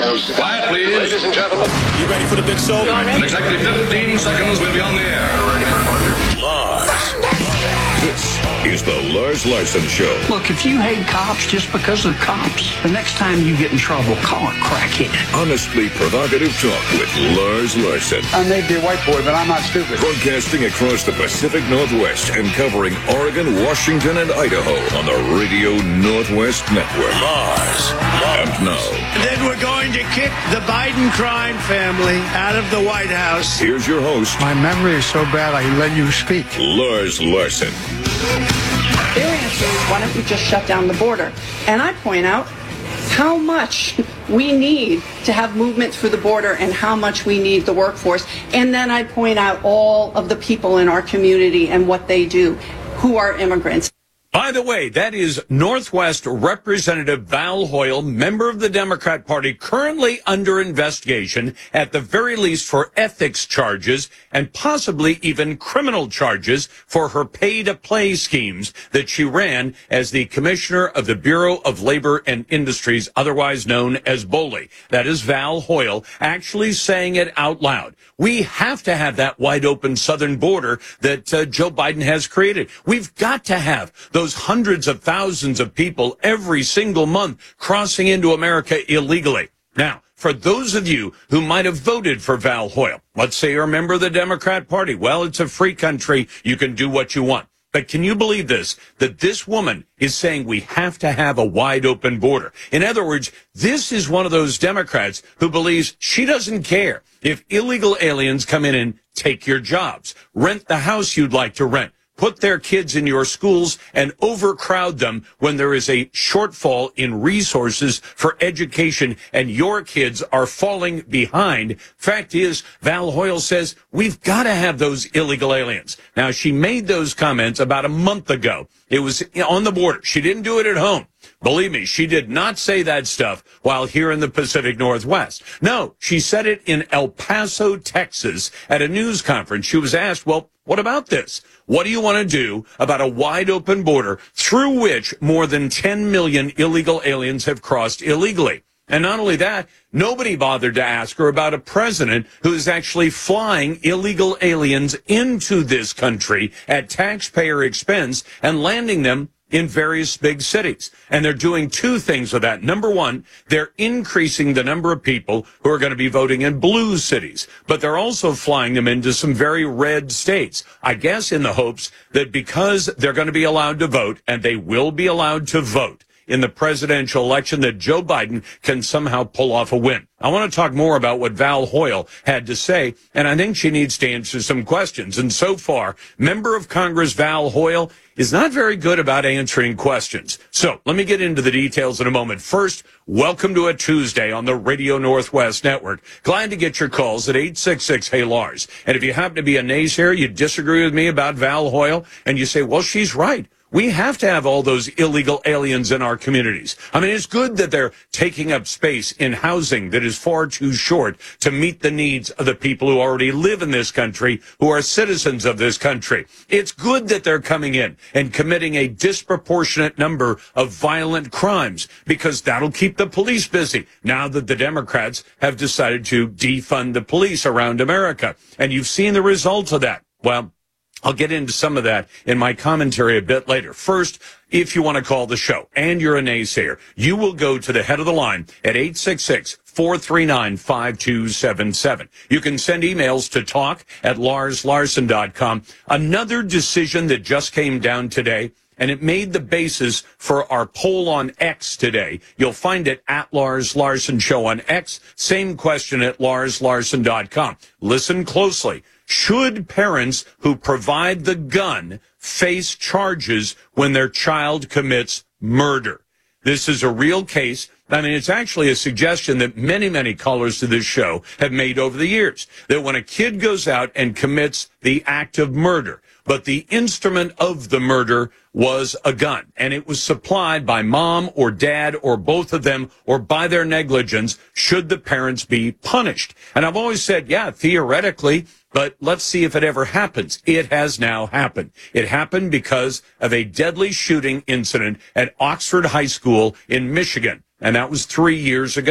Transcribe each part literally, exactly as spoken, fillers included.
Quiet, please. Ladies and gentlemen. You ready for the big show? In exactly fifteen seconds, we'll be on the air. Lars. This is the Lars Larson Show. Look, if you hate cops just because they're cops, the next time you get in trouble, call a crackhead. Honestly provocative talk with Lars Larson. I may be a white boy, but I'm not stupid. Broadcasting across the Pacific Northwest and covering Oregon, Washington, and Idaho on the Radio Northwest Network. Lars. And now, And then we're going to kick the Biden crime family out of the White House. here's your host, My memory is so bad I let you speak. Lars Larson. Their answer is, why don't we just shut down the border? And I point out how much we need to have movement through the border and how much we need the workforce. And then I point out all of the people in our community and what they do, who are immigrants. By the way, that is Northwest Representative Val Hoyle, member of the Democrat Party, currently under investigation, at the very least for ethics charges and possibly even criminal charges for her pay-to-play schemes that she ran as the commissioner of the Bureau of Labor and Industries, otherwise known as BOLI. That is Val Hoyle actually saying it out loud. We have to have that wide-open southern border that uh, Joe Biden has created. We've got to have those hundreds of thousands of people every single month crossing into America illegally. Now, for those of you who might have voted for Val Hoyle, let's say you're a member of the Democrat Party. Well, it's a free country. You can do what you want. But can you believe this, that this woman is saying we have to have a wide open border? In other words, this is one of those Democrats who believes she doesn't care if illegal aliens come in and take your jobs, rent the house you'd like to rent, put their kids in your schools, and overcrowd them when there is a shortfall in resources for education and your kids are falling behind. Fact is, Val Hoyle says we've got to have those illegal aliens. Now, she made those comments about a month ago. It was on the border. She didn't do it at home. Believe me, she did not say that stuff while here in the Pacific Northwest. No, she said it in El Paso, Texas, at a news conference. She was asked, well, what about this? What do you want to do about a wide open border through which more than ten million illegal aliens have crossed illegally? And not only that, nobody bothered to ask her about a president who is actually flying illegal aliens into this country at taxpayer expense and landing them in various big cities. And they're doing two things with that. Number one, they're increasing the number of people who are going to be voting in blue cities, but they're also flying them into some very red states, I guess in the hopes that because they're going to be allowed to vote, and they will be allowed to vote in the presidential election, that Joe Biden can somehow pull off a win. I want to talk more about what Val Hoyle had to say, and I think she needs to answer some questions. And so far, member of Congress Val Hoyle is not very good about answering questions. So let me get into the details in a moment. First, welcome to a Tuesday on the Radio Northwest Network. Glad to get your calls at eight six six, hey Lars. And if you happen to be a naysayer, you disagree with me about Val Hoyle, and you say, well, she's right. We have to have all those illegal aliens in our communities. I mean, it's good that they're taking up space in housing that is far too short to meet the needs of the people who already live in this country, who are citizens of this country. It's good that they're coming in and committing a disproportionate number of violent crimes, because that'll keep the police busy now that the Democrats have decided to defund the police around America. And you've seen the results of that. Well, I'll get into some of that in my commentary a bit later. First, if you want to call the show and you're a naysayer, you will go to the head of the line at eight six six, four three nine, five two seven seven. You can send emails to talk at lars larson dot com. Another decision that just came down today, and it made the basis for our poll on X today. You'll find it at Lars Larson Show on X. Same question at lars larson dot com. Listen closely. Should parents who provide the gun face charges when their child commits murder? This is a real case. I mean, it's actually a suggestion that many, many callers to this show have made over the years, that when a kid goes out and commits the act of murder, but the instrument of the murder was a gun, and it was supplied by mom or dad or both of them or by their negligence, should the parents be punished? And I've always said, yeah, theoretically, but let's see if it ever happens. It has now happened. It happened because of a deadly shooting incident at Oxford High School in Michigan, and that was three years ago.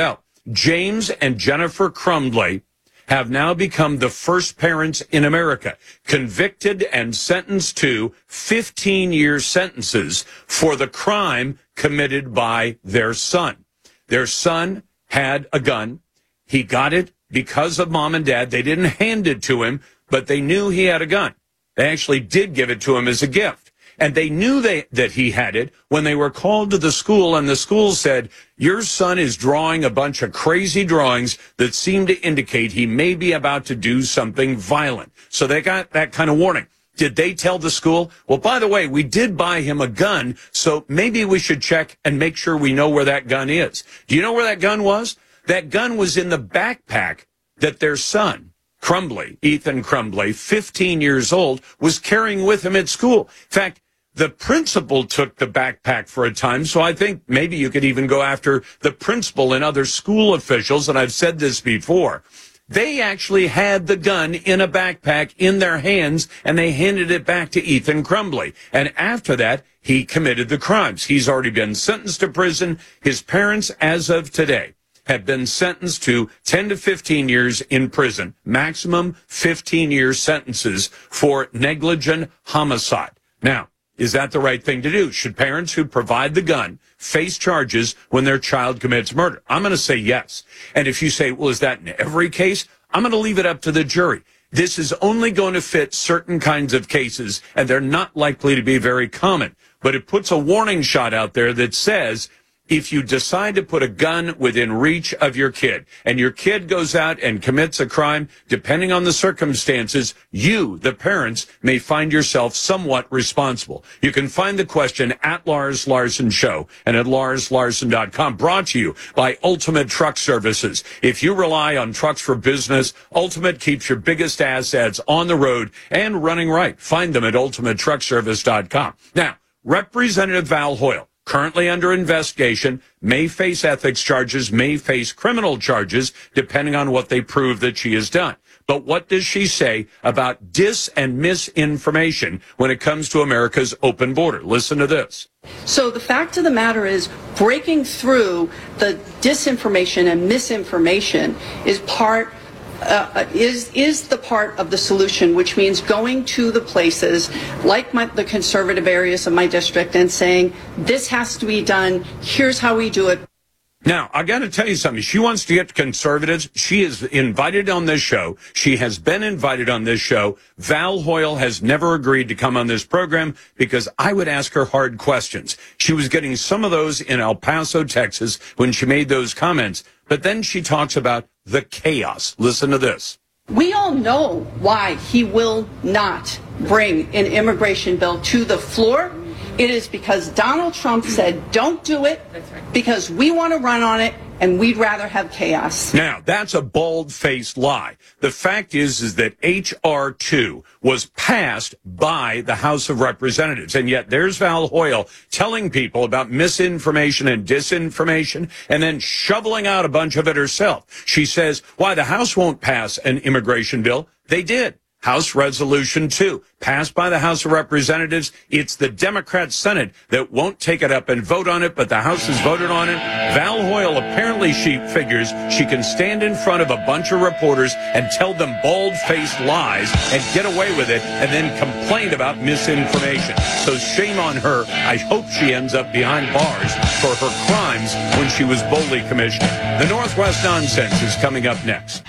James and Jennifer Crumbley have now become the first parents in America convicted and sentenced to fifteen-year sentences for the crime committed by their son. Their son had a gun. He got it because of mom and dad. They didn't hand it to him, but they knew he had a gun. They actually did give it to him as a gift. And they knew they, that he had it when they were called to the school, and the school said, your son is drawing a bunch of crazy drawings that seem to indicate he may be about to do something violent. So they got that kind of warning. Did they tell the school, well, by the way, we did buy him a gun, so maybe we should check and make sure we know where that gun is? Do you know where that gun was? That gun was in the backpack that their son, Crumbley, Ethan Crumbley, fifteen years old, was carrying with him at school. In fact, the principal took the backpack for a time, so I think maybe you could even go after the principal and other school officials, and I've said this before. They actually had the gun in a backpack in their hands, and they handed it back to Ethan Crumbley. And after that, he committed the crimes. He's already been sentenced to prison. His parents, as of today, have been sentenced to ten to fifteen years in prison, maximum fifteen-year sentences for negligent homicide. Now, is that the right thing to do? Should parents who provide the gun face charges when their child commits murder? I'm going to say yes. And if you say, well, is that in every case? I'm going to leave it up to the jury. This is only going to fit certain kinds of cases, and they're not likely to be very common. But it puts a warning shot out there that says, if you decide to put a gun within reach of your kid and your kid goes out and commits a crime, depending on the circumstances, you, the parents, may find yourself somewhat responsible. You can find the question at Lars Larson Show and at lars larson dot com, brought to you by Ultimate Truck Services. If you rely on trucks for business, Ultimate keeps your biggest assets on the road and running right. Find them at ultimate truck service dot com. Now, Representative Val Hoyle, currently under investigation, may face ethics charges, may face criminal charges, depending on what they prove that she has done. But what does she say about dis and misinformation when it comes to America's open border? Listen to this. So the fact of the matter is, breaking through the disinformation and misinformation is part Uh, is is the part of the solution, which means going to the places like my, the conservative areas of my district and saying, this has to be done, here's how we do it. Now, I got to tell you something. She wants to get conservatives. She is invited on this show. She has been invited on this show. Val Hoyle has never agreed to come on this program because I would ask her hard questions. She was getting some of those in El Paso, Texas, when she made those comments. But then she talks about the chaos. Listen to this. We all know why he will not bring an immigration bill to the floor. It is because Donald Trump said, don't do it, because we want to run on it, and we'd rather have chaos. Now, that's a bald-faced lie. The fact is, is that H R two was passed by the House of Representatives, and yet there's Val Hoyle telling people about misinformation and disinformation, and then shoveling out a bunch of it herself. She says, why, the House won't pass an immigration bill. They did. House Resolution two, passed by the House of Representatives. It's the Democrat Senate that won't take it up and vote on it, but the House has voted on it. Val Hoyle, apparently she figures she can stand in front of a bunch of reporters and tell them bald-faced lies and get away with it and then complain about misinformation. So shame on her. I hope she ends up behind bars for her crimes when she was boldly commissioner. The Northwest Nonsense is coming up next.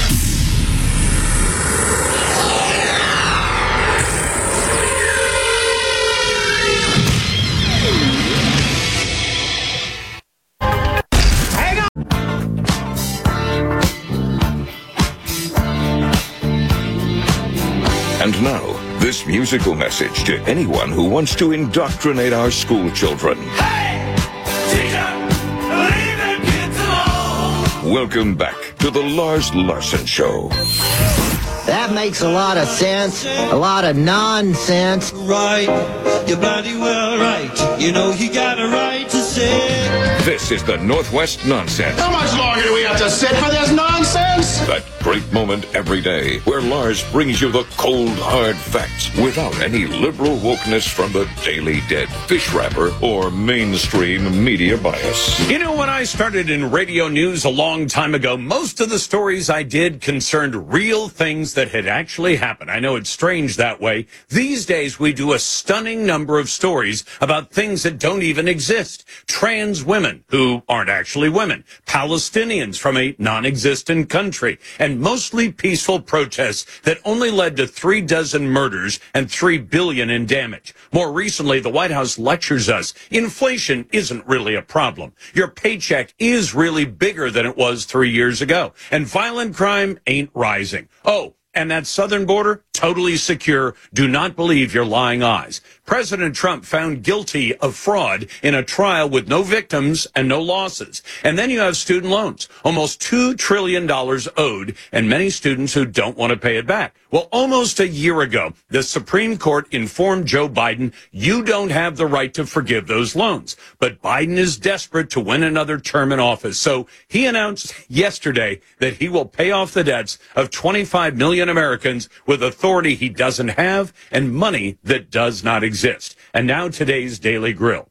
And now, this musical message to anyone who wants to indoctrinate our school children. Hey, teacher, leave them kids alone. Welcome back to the Lars Larson Show. That makes a lot of sense, a lot of nonsense. Right, you're bloody well right. You know you got a right to say This is the Northwest Nonsense. How much longer do we have to sit for this nonsense? That great moment every day where Lars brings you the cold, hard facts without any liberal wokeness from the Daily Dead, fish wrapper, or mainstream media bias. You know, when I started in radio news a long time ago, most of the stories I did concerned real things that had actually happened. I know it's strange that way. These days, we do a stunning number of stories about things that don't even exist. Trans women who aren't actually women, Palestinians from a non-existent country, and mostly peaceful protests that only led to three dozen murders and three billion in damage. More recently, the White House lectures us. Inflation isn't really a problem. Your paycheck is really bigger than it was three years ago. And violent crime ain't rising. Oh, and that southern border, totally secure. Do not believe your lying eyes. President Trump found guilty of fraud in a trial with no victims and no losses. And then you have student loans, almost two trillion dollars owed, and many students who don't want to pay it back. Well, almost a year ago, the Supreme Court informed Joe Biden, you don't have the right to forgive those loans. But Biden is desperate to win another term in office. So he announced yesterday that he will pay off the debts of twenty-five million Americans with authority he doesn't have and money that does not exist. And now today's Daily Grill.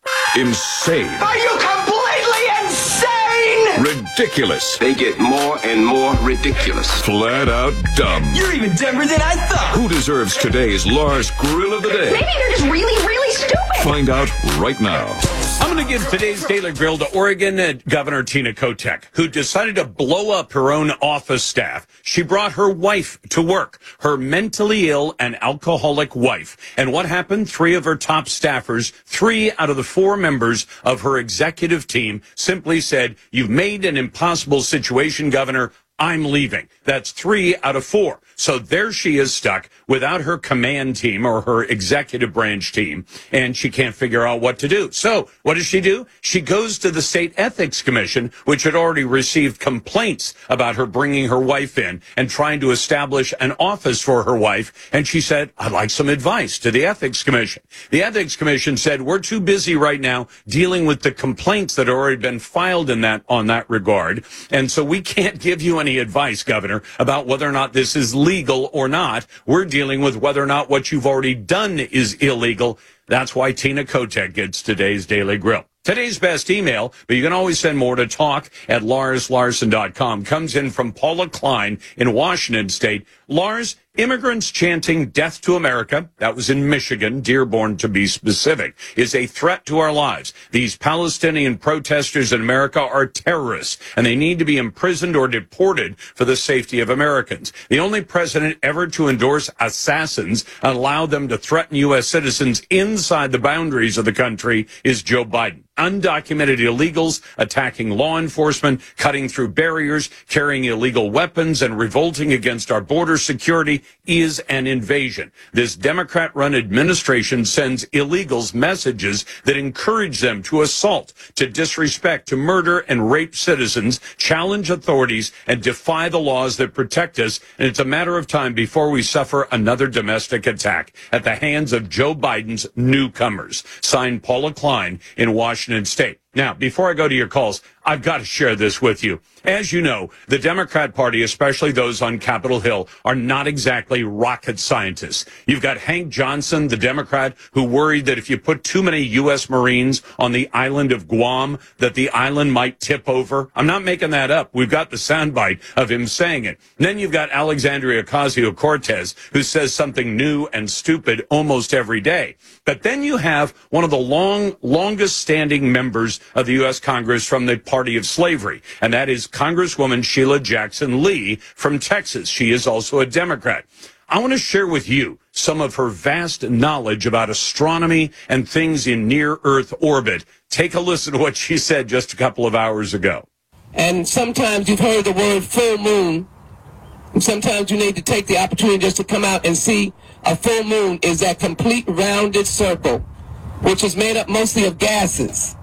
Insane. Are you completely insane? Ridiculous. They get more and more ridiculous. Flat out dumb. You're even dumber than I thought. Who deserves today's Lars Grill of the Day? Maybe they're just really, really stupid. Find out right now. I'm going to give today's Daily Grill to Oregon uh, Governor Tina Kotek, who decided to blow up her own office staff. She brought her wife to work, her mentally ill and alcoholic wife. And what happened? Three of her top staffers, three out of the four members of her executive team simply said, you've made an impossible situation, Governor. I'm leaving. That's three out of four. So there she is stuck without her command team or her executive branch team, and she can't figure out what to do. So what does she do? She goes to the State Ethics Commission, which had already received complaints about her bringing her wife in and trying to establish an office for her wife. And she said, I'd like some advice to the Ethics Commission. The Ethics Commission said, we're too busy right now dealing with the complaints that have already been filed in that on that regard. And so we can't give you any advice, Governor, about whether or not this is legal or not. We're dealing with whether or not what you've already done is illegal. That's why Tina Kotek gets today's Daily Grill. Today's best email, but you can always send more to talk at lars larson dot com, comes in from Paula Klein in Washington State. Lars, immigrants chanting death to America, that was in Michigan, Dearborn to be specific, is a threat to our lives. These Palestinian protesters in America are terrorists, and they need to be imprisoned or deported for the safety of Americans. The only president ever to endorse assassins and allow them to threaten U S citizens inside the boundaries of the country is Joe Biden. Undocumented illegals attacking law enforcement, cutting through barriers, carrying illegal weapons, and revolting against our border security is an invasion. This Democrat-run administration sends illegals messages that encourage them to assault, to disrespect, to murder and rape citizens, challenge authorities, and defy the laws that protect us. And it's a matter of time before we suffer another domestic attack at the hands of Joe Biden's newcomers. Signed, Paula Klein in Washington State. Now, before I go to your calls, I've got to share this with you. As you know, the Democrat Party, especially those on Capitol Hill, are not exactly rocket scientists. You've got Hank Johnson, the Democrat, who worried that if you put too many U S Marines on the island of Guam, that the island might tip over. I'm not making that up. We've got the soundbite of him saying it. And then you've got Alexandria Ocasio-Cortez, who says something new and stupid almost every day. But then you have one of the long, longest-standing members of the U S Congress from the party of slavery, and that is Congresswoman Sheila Jackson Lee from Texas. She is also a Democrat. I want to share with you some of her vast knowledge about astronomy and things in near-Earth orbit. Take a listen to what she said just a couple of hours ago. And sometimes you've heard the word full moon, and sometimes you need to take the opportunity just to come out and see a full moon is that complete rounded circle, which is made up mostly of gases.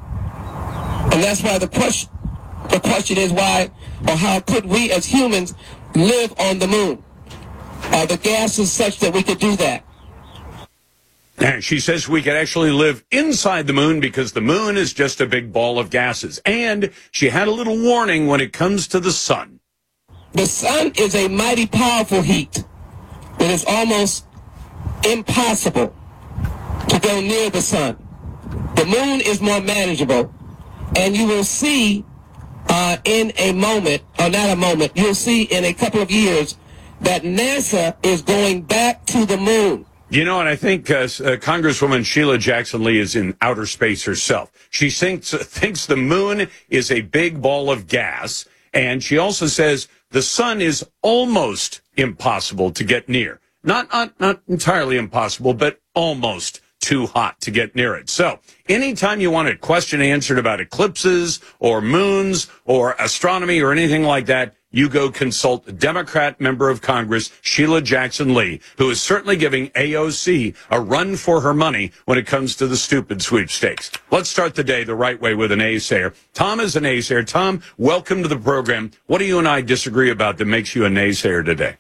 And that's why the question, the question is why or how could we as humans live on the moon? Are the gases such that we could do that? And she says we could actually live inside the moon because the moon is just a big ball of gases. And she had a little warning when it comes to the sun. The sun is a mighty powerful heat. It is almost impossible to go near the sun. The moon is more manageable. And you will see uh, in a moment, or not a moment, you'll see in a couple of years that NASA is going back to the moon. You know, and I think uh, uh, Congresswoman Sheila Jackson Lee is in outer space herself. She thinks, uh, thinks the moon is a big ball of gas, and she also says the sun is almost impossible to get near. Not, not, not entirely impossible, but almost too hot to get near it. So anytime you want a question answered about eclipses or moons or astronomy or anything like that, you go consult a Democrat member of Congress, Sheila Jackson Lee, who is certainly giving A O C a run for her money when it comes to the stupid sweepstakes. Let's start the day the right way with an naysayer. Tom is a naysayer. Tom, welcome to the program. What do you and I disagree about that makes you a naysayer today?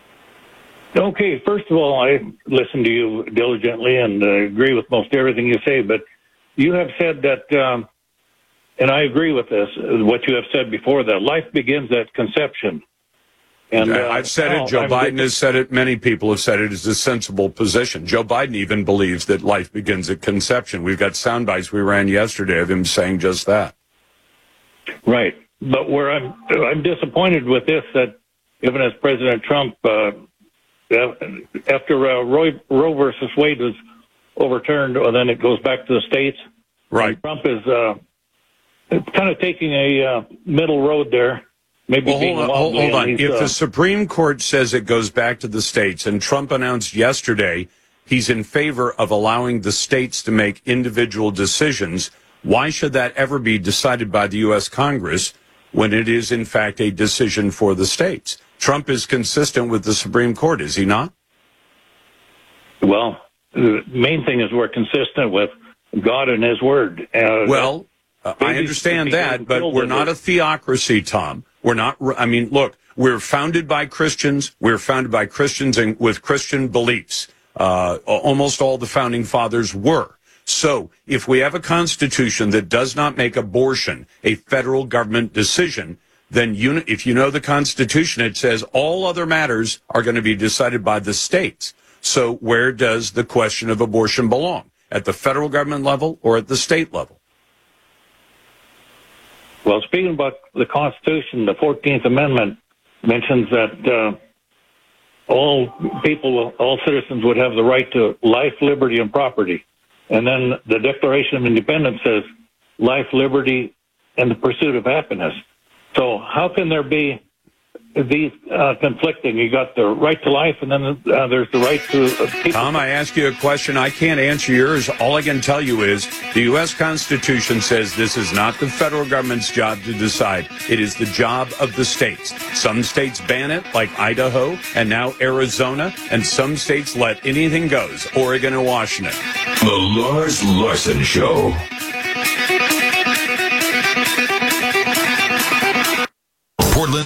Okay, first of all, I listen to you diligently and uh, agree with most everything you say, but you have said that, um, and I agree with this, what you have said before, that life begins at conception. And uh, I've said it. Joe I'm Biden has said it. Many people have said it is a sensible position. Joe Biden even believes that life begins at conception. We've got sound bites we ran yesterday of him saying just that. Right. But where I'm, I'm disappointed with this, that even as President Trump, uh, after uh, Roe, Roe versus Wade was overturned, well, then it goes back to the states. Right. And Trump is uh, kind of taking a uh, middle road there. Maybe well, being hold on. Hold, hold on. If uh, the Supreme Court says it goes back to the states, and Trump announced yesterday he's in favor of allowing the states to make individual decisions, why should that ever be decided by the U S Congress when it is, in fact, a decision for the states? Trump is consistent with the Supreme Court, is he not? Well, the main thing is we're consistent with God and His Word. Uh, well, uh, I understand that, but we're not a theocracy, Tom. We're not, I mean, look, we're founded by Christians. We're founded by Christians and with Christian beliefs. Uh, almost all the founding fathers were. So if we have a constitution that does not make abortion a federal government decision, then you, if you know the Constitution, it says all other matters are going to be decided by the states. So where does the question of abortion belong? At the federal government level or at the state level? Well, speaking about the Constitution, the fourteenth Amendment mentions that uh, all people, all citizens would have the right to life, liberty, and property. And then the Declaration of Independence says life, liberty, and the pursuit of happiness. So how can there be these uh, conflicting? You got the right to life, and then uh, there's the right to uh, people. Tom, I ask you a question. I can't answer yours. All I can tell you is the U S Constitution says this is not the federal government's job to decide. It is the job of the states. Some states ban it, like Idaho, and now Arizona, and some states let anything goes, Oregon and Washington. The Lars Larson Show. Portland.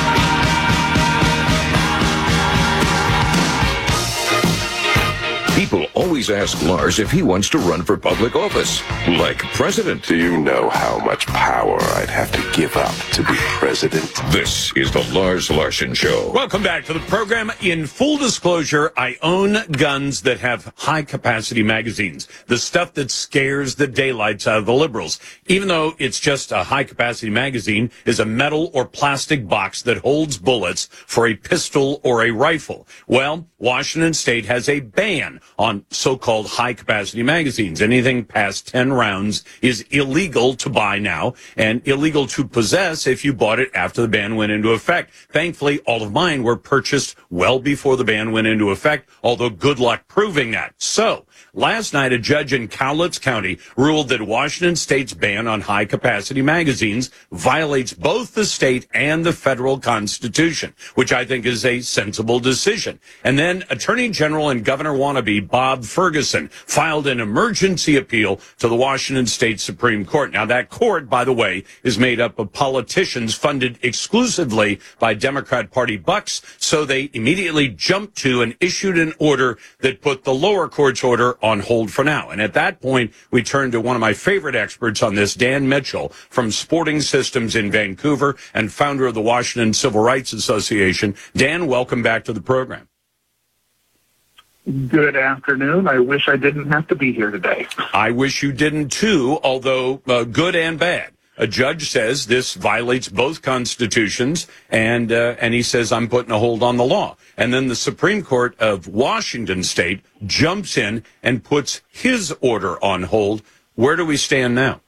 People always ask Lars if he wants to run for public office, like president. Do you know how much power I'd have to give up to be president? This is the Lars Larson Show. Welcome back to the program. In full disclosure, I own guns that have high-capacity magazines, the stuff that scares the daylights out of the liberals. Even though it's just a high-capacity magazine, is a metal or plastic box that holds bullets for a pistol or a rifle. Well, Washington State has a ban on so-called high-capacity magazines. Anything past ten rounds is illegal to buy now and illegal to possess if you bought it after the ban went into effect. Thankfully, all of mine were purchased well before the ban went into effect, although good luck proving that. So, last night, a judge in Cowlitz County ruled that Washington State's ban on high-capacity magazines violates both the state and the federal Constitution, which I think is a sensible decision. And then Attorney General and Governor wannabe Bob Ferguson filed an emergency appeal to the Washington State Supreme Court. Now, that court, by the way, is made up of politicians funded exclusively by Democrat Party bucks, so they immediately jumped to and issued an order that put the lower court's order order on hold for now. And at that point, we turn to one of my favorite experts on this, Dan Mitchell from Sporting Systems in Vancouver and founder of the Washington Civil Rights Association. Dan, welcome back to the program. Good afternoon. I wish I didn't have to be here today. I wish you didn't too, although uh, good and bad. A judge says this violates both constitutions, and uh, and he says, I'm putting a hold on the law. And then the Supreme Court of Washington State jumps in and puts his order on hold. Where do we stand now?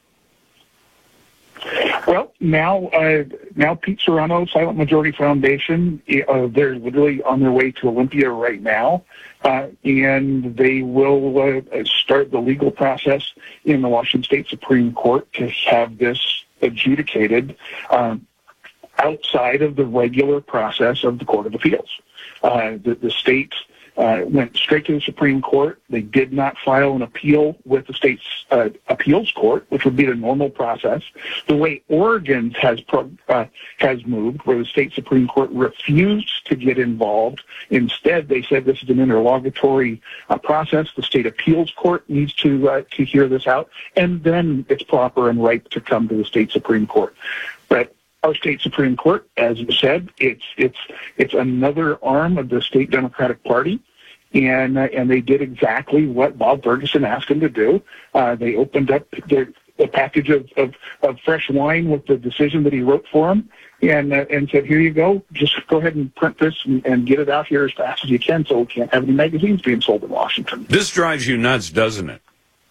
Well, now, uh, now Pete Serrano, Silent Majority Foundation, uh, they're literally on their way to Olympia right now, uh, and they will uh, start the legal process in the Washington State Supreme Court to have this adjudicated um, outside of the regular process of the Court of Appeals. Uh, the, the state uh, went straight to the Supreme Court. They did not file an appeal with the state's uh, appeals court, which would be the normal process. The way Oregon has pro- uh, has moved, where the state Supreme Court refused to get involved. Instead, they said this is an interlocutory uh, process. The state appeals court needs to uh, to hear this out, and then it's proper and right to come to the state Supreme Court. But our state Supreme Court, as you said, it's it's it's another arm of the state Democratic Party, and uh, and they did exactly what Bob Ferguson asked them to do. Uh, they opened up their a package of, of, of fresh wine with the decision that he wrote for them, and uh, and said, here you go, just go ahead and print this and, and get it out here as fast as you can, so we can't have any magazines being sold in Washington. This drives you nuts, doesn't it?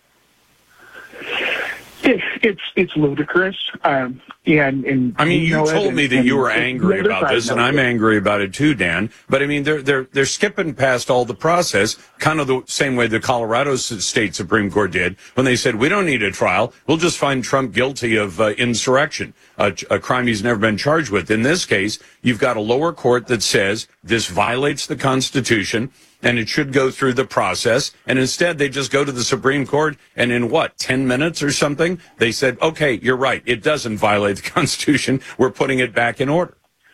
It, it's it's ludicrous, um, and and I mean, you, you know told it, me and, that and, you were angry and about this, and I'm angry about it too, Dan. But I mean, they're they're they're skipping past all the process, kind of the same way the Colorado State Supreme Court did when they said we don't need a trial, we'll just find Trump guilty of uh, insurrection, a, a crime he's never been charged with. In this case, you've got a lower court that says this violates the Constitution, and it should go through the process. And instead, they just go to the Supreme Court, and in what, ten minutes or something, they said, okay, you're right, it doesn't violate the Constitution. We're putting it back in order.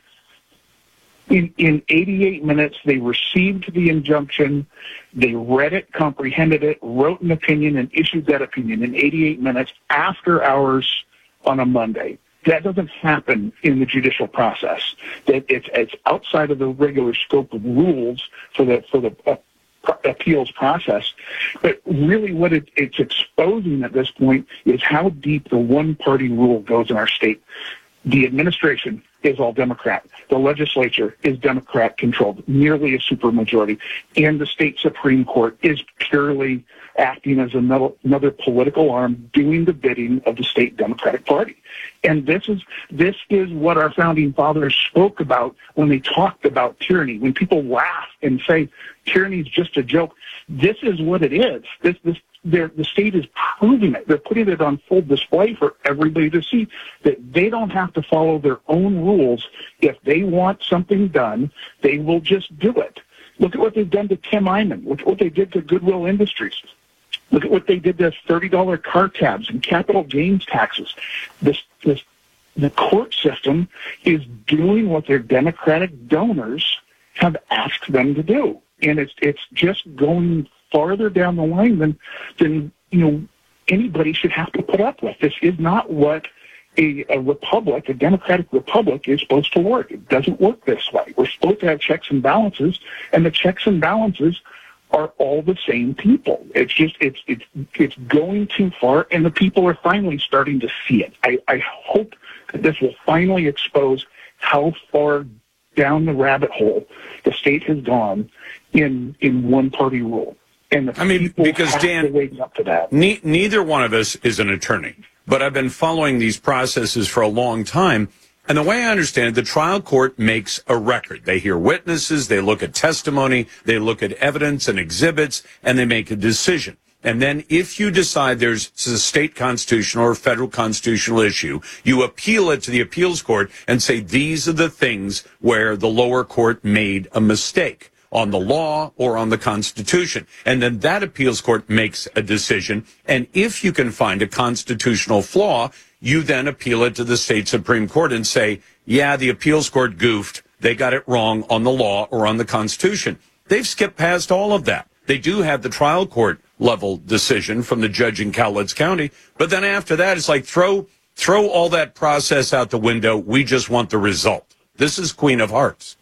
In, in eighty-eight minutes, they received the injunction, they read it, comprehended it, wrote an opinion, and issued that opinion in eighty-eight minutes after hours on a Monday. That doesn't happen in the judicial process. That it's, it's outside of the regular scope of rules for the for the uh, appeals process. But really, what it, it's exposing at this point is how deep the one-party rule goes in our state. The administration is all Democrat. The legislature is Democrat-controlled, nearly a supermajority, and the state Supreme Court is purely acting as another, another political arm doing the bidding of the state Democratic Party. And this is this is what our founding fathers spoke about when they talked about tyranny. When people laugh and say tyranny is just a joke, this is what it is. This this the state is proving it. They're putting it on full display for everybody to see that they don't have to follow their own rules. If they want something done, they will just do it. Look at what they've done to Tim Eyman. Look at what they did to Goodwill Industries. Look at what they did to thirty dollar car tabs and capital gains taxes. This, this, the court system is doing what their Democratic donors have asked them to do. And it's it's just going farther down the line than, than you know, anybody should have to put up with. This is not what a, a republic, a democratic republic, is supposed to work. It doesn't work this way. We're supposed to have checks and balances, and the checks and balances are all the same people. It's just, it's it's it's going too far, and the people are finally starting to see it. I, I hope that this will finally expose how far down the rabbit hole the state has gone in in one-party rule. And the I mean, because Dan, wake up to that. Ne- neither one of us is an attorney, but I've been following these processes for a long time. And the way I understand it, the trial court makes a record. They hear witnesses, they look at testimony, they look at evidence and exhibits, and they make a decision. And then if you decide there's a state constitutional or federal constitutional issue, you appeal it to the appeals court and say these are the things where the lower court made a mistake on the law or on the Constitution. And then that appeals court makes a decision. And if you can find a constitutional flaw, you then appeal it to the state Supreme Court and say, yeah, the appeals court goofed. They got it wrong on the law or on the Constitution. They've skipped past all of that. They do have the trial court level decision from the judge in Cowlitz County. But then after that, it's like throw throw all that process out the window. We just want the result. This is Queen of Hearts.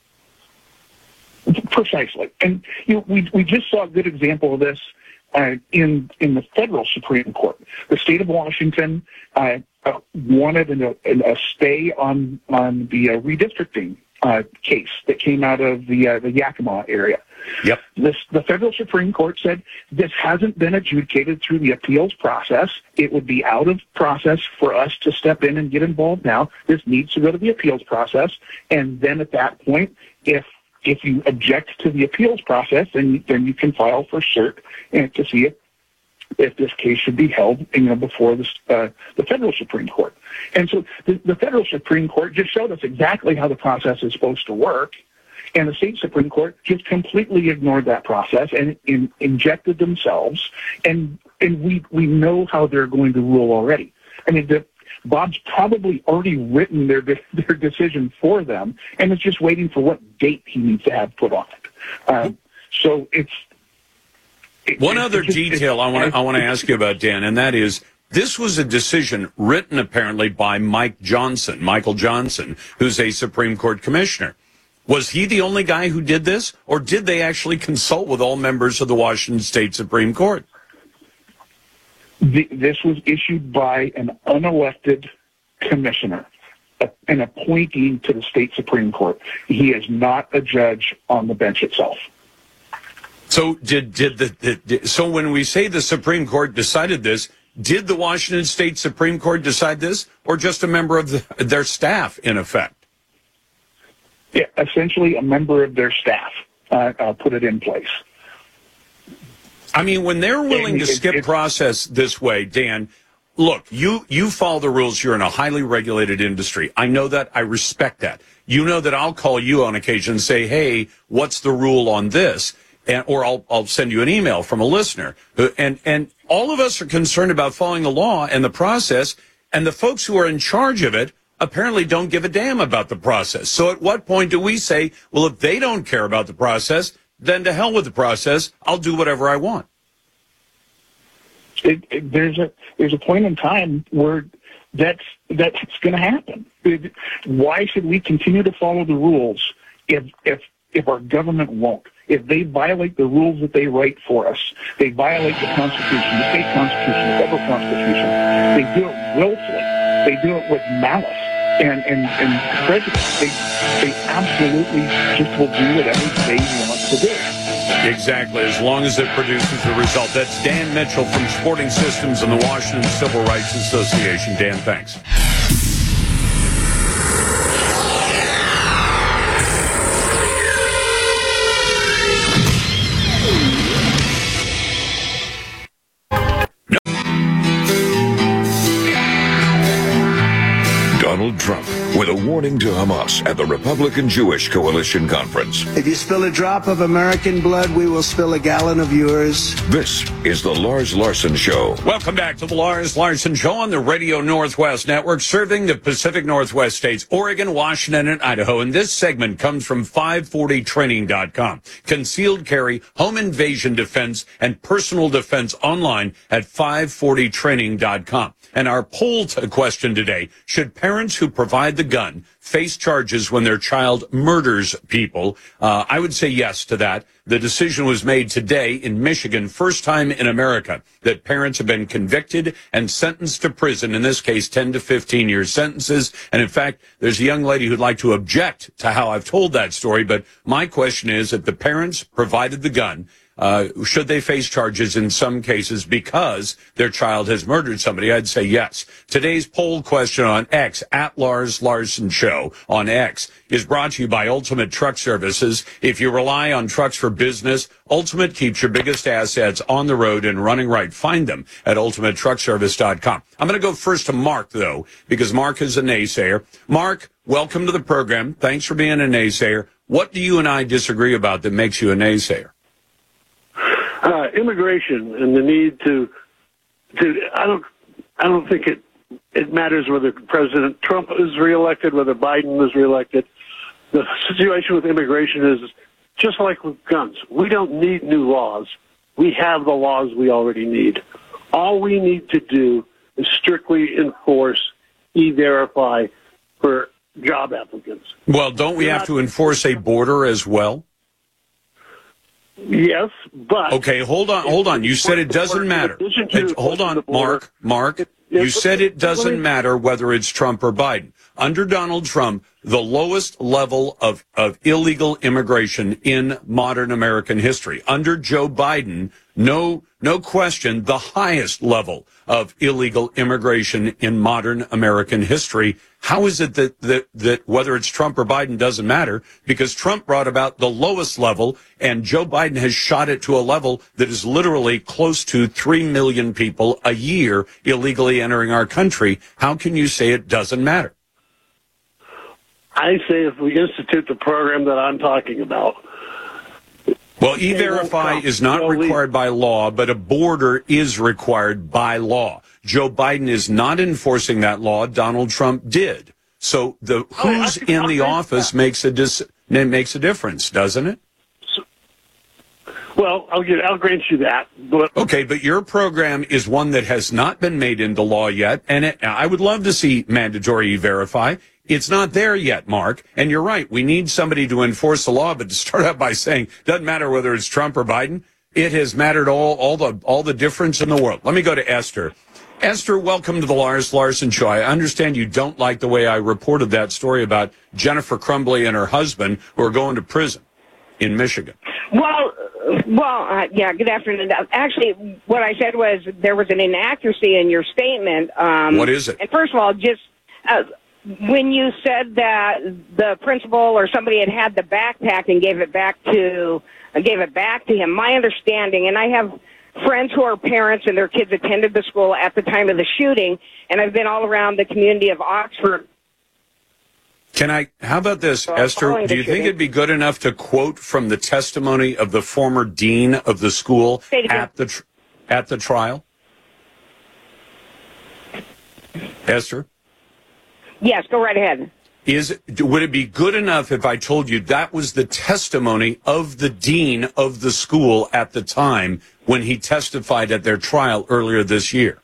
Precisely. And you know, we we just saw a good example of this uh, in in the federal Supreme Court. The state of Washington uh, uh, wanted an, a, a stay on on the uh, redistricting uh, case that came out of the uh, the Yakima area. Yep. This, the federal Supreme Court said this hasn't been adjudicated through the appeals process. It would be out of process for us to step in and get involved now. This needs to go to the appeals process. And then at that point, if if you object to the appeals process, then you, then you can file for cert and to see if if this case should be held, you know, before the uh, the federal Supreme Court. And so the, the federal Supreme Court just showed us exactly how the process is supposed to work. And the state Supreme Court just completely ignored that process and in, injected themselves. And and we we know how they're going to rule already. I mean, the, Bob's probably already written their their decision for them, and is just waiting for what date he needs to have put on it. Um, so it's it, one it's other just, detail I want to I want to ask you about, Dan, and that is this was a decision written apparently by Mike Johnson, Michael Johnson, who's a Supreme Court commissioner. Was he the only guy who did this, or did they actually consult with all members of the Washington State Supreme Court? The, this was issued by an unelected commissioner, a, an appointee to the state Supreme Court. He is not a judge on the bench itself. So did did the, the did, so when we say the Supreme Court decided this, did the Washington State Supreme Court decide this, or just a member of the, their staff, in effect? Yeah, essentially a member of their staff uh, uh, put it in place. I mean, when they're willing to skip it, process this way, Dan, look, you, you follow the rules. You're in a highly regulated industry. I know that. I respect that. You know that I'll call you on occasion and say, hey, what's the rule on this? And, or I'll, I'll send you an email from a listener. And, and all of us are concerned about following the law and the process, and the folks who are in charge of it apparently don't give a damn about the process. So at what point do we say, well, if they don't care about the process, then to hell with the process, I'll do whatever I want? It, it, there's a there's a point in time where that's that's going to happen. It, why should we continue to follow the rules if if if our government won't? If they violate the rules that they write for us, they violate the Constitution, the state Constitution, the federal Constitution. They do it willfully. They do it with malice and, and, and prejudice. They, they absolutely just will do whatever they want to do. Exactly, as long as it produces the result. That's Dan Mitchell from Sporting Systems and the Washington Civil Rights Association. Dan, thanks. Donald Trump with a warning to Hamas at the Republican Jewish Coalition Conference. If you spill a drop of American blood, we will spill a gallon of yours. This is the Lars Larson Show. Welcome back to the Lars Larson Show on the Radio Northwest Network, serving the Pacific Northwest states, Oregon, Washington, and Idaho. And this segment comes from five forty training dot com. Concealed carry, home invasion defense, and personal defense online at five forty training dot com. And our poll t- question today, should parents who provide the gun face charges when their child murders people? Uh, I would say yes to that. The decision was made today in Michigan, first time in America, that parents have been convicted and sentenced to prison, in this case, ten to fifteen year sentences. And in fact, there's a young lady who'd like to object to how I've told that story. But my question is, if the parents provided the gun, Uh, should they face charges in some cases because their child has murdered somebody? I'd say yes. Today's poll question on X, at Lars Larson Show on X, is brought to you by Ultimate Truck Services. If you rely on trucks for business, Ultimate keeps your biggest assets on the road and running right. Find them at ultimate truck service dot com. I'm going to go first to Mark, though, because Mark is a naysayer. Mark, welcome to the program. Thanks for being a naysayer. What do you and I disagree about that makes you a naysayer? Uh, immigration and the need to, to, I don't, I don't think it, it matters whether President Trump is reelected, whether Biden is reelected. The situation with immigration is just like with guns, we don't need new laws. We have the laws we already need. All we need to do is strictly enforce E-Verify for job applicants. Well, don't we have to enforce a border as well? Yes, but... Okay, hold on, hold on. You said it doesn't matter. It, hold on, Mark, Mark. You said it doesn't matter whether it's Trump or Biden. Under Donald Trump, the lowest level of, of illegal immigration in modern American history. Under Joe Biden, no, no question, the highest level of illegal immigration in modern American history. How is it that, that, that whether it's Trump or Biden doesn't matter? Because Trump brought about the lowest level, and Joe Biden has shot it to a level that is literally close to three million people a year illegally entering our country. How can you say it doesn't matter? I say if we institute the program that I'm talking about. Well, E-Verify is not required by law, but a border is required by law. Joe Biden is not enforcing that law. Donald Trump did. So the who's oh, in the office makes a dis- makes a difference, doesn't it? So, well, I'll get, I'll grant you that. But okay, but your program is one that has not been made into law yet, and it, I would love to see mandatory E-Verify. It's not there yet, Mark. And you're right. We need somebody to enforce the law. But to start out by saying, doesn't matter whether it's Trump or Biden, it has mattered all, all the, all the difference in the world. Let me go to Esther. Esther, welcome to the Lars Larson Show. I understand you don't like the way I reported that story about Jennifer Crumbley and her husband who are going to prison in Michigan. Well, well, uh, yeah, good afternoon. Actually, what I said was there was an inaccuracy in your statement. Um, what is it? And first of all, just... Uh, when you said that the principal or somebody had had the backpack and gave it back to uh, gave it back to him, my understanding, and I have friends who are parents and their kids attended the school at the time of the shooting, and I've been all around the community of Oxford. Can I, how about this, so Esther, do you think it'd be good enough to quote from the testimony of the former dean of the school at the, tr- at the trial? Esther? Yes, go right ahead. Is would it be good enough if I told you that was the testimony of the dean of the school at the time when he testified at their trial earlier this year?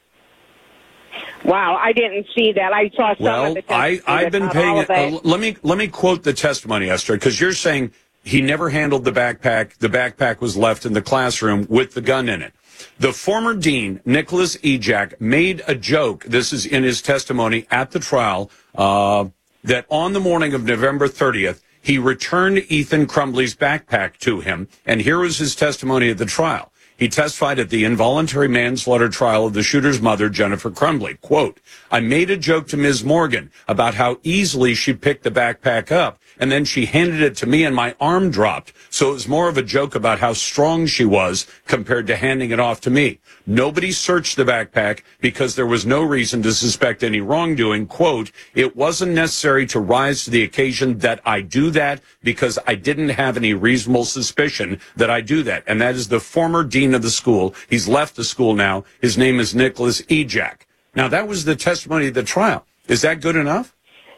Wow, I didn't see that. I saw some well, of the testimony. I, I've been paying it. Uh, let me let me quote the testimony, Esther, because you're saying he never handled the backpack. The backpack was left in the classroom with the gun in it. The former dean, Nicholas Ejak, made a joke, this is in his testimony at the trial, uh, that on the morning of November thirtieth, he returned Ethan Crumbley's backpack to him, and here was his testimony at the trial. He testified at the involuntary manslaughter trial of the shooter's mother, Jennifer Crumbley. Quote, I made a joke to Miz Morgan about how easily she picked the backpack up, and then she handed it to me and my arm dropped. So it was more of a joke about how strong she was compared to handing it off to me. Nobody searched the backpack because there was no reason to suspect any wrongdoing. Quote, it wasn't necessary to rise to the occasion that I do that because I didn't have any reasonable suspicion that I do that. And that is the former dean of the school. He's left the school now. His name is Nicholas Ejak. Now, that was the testimony of the trial. Is that good enough?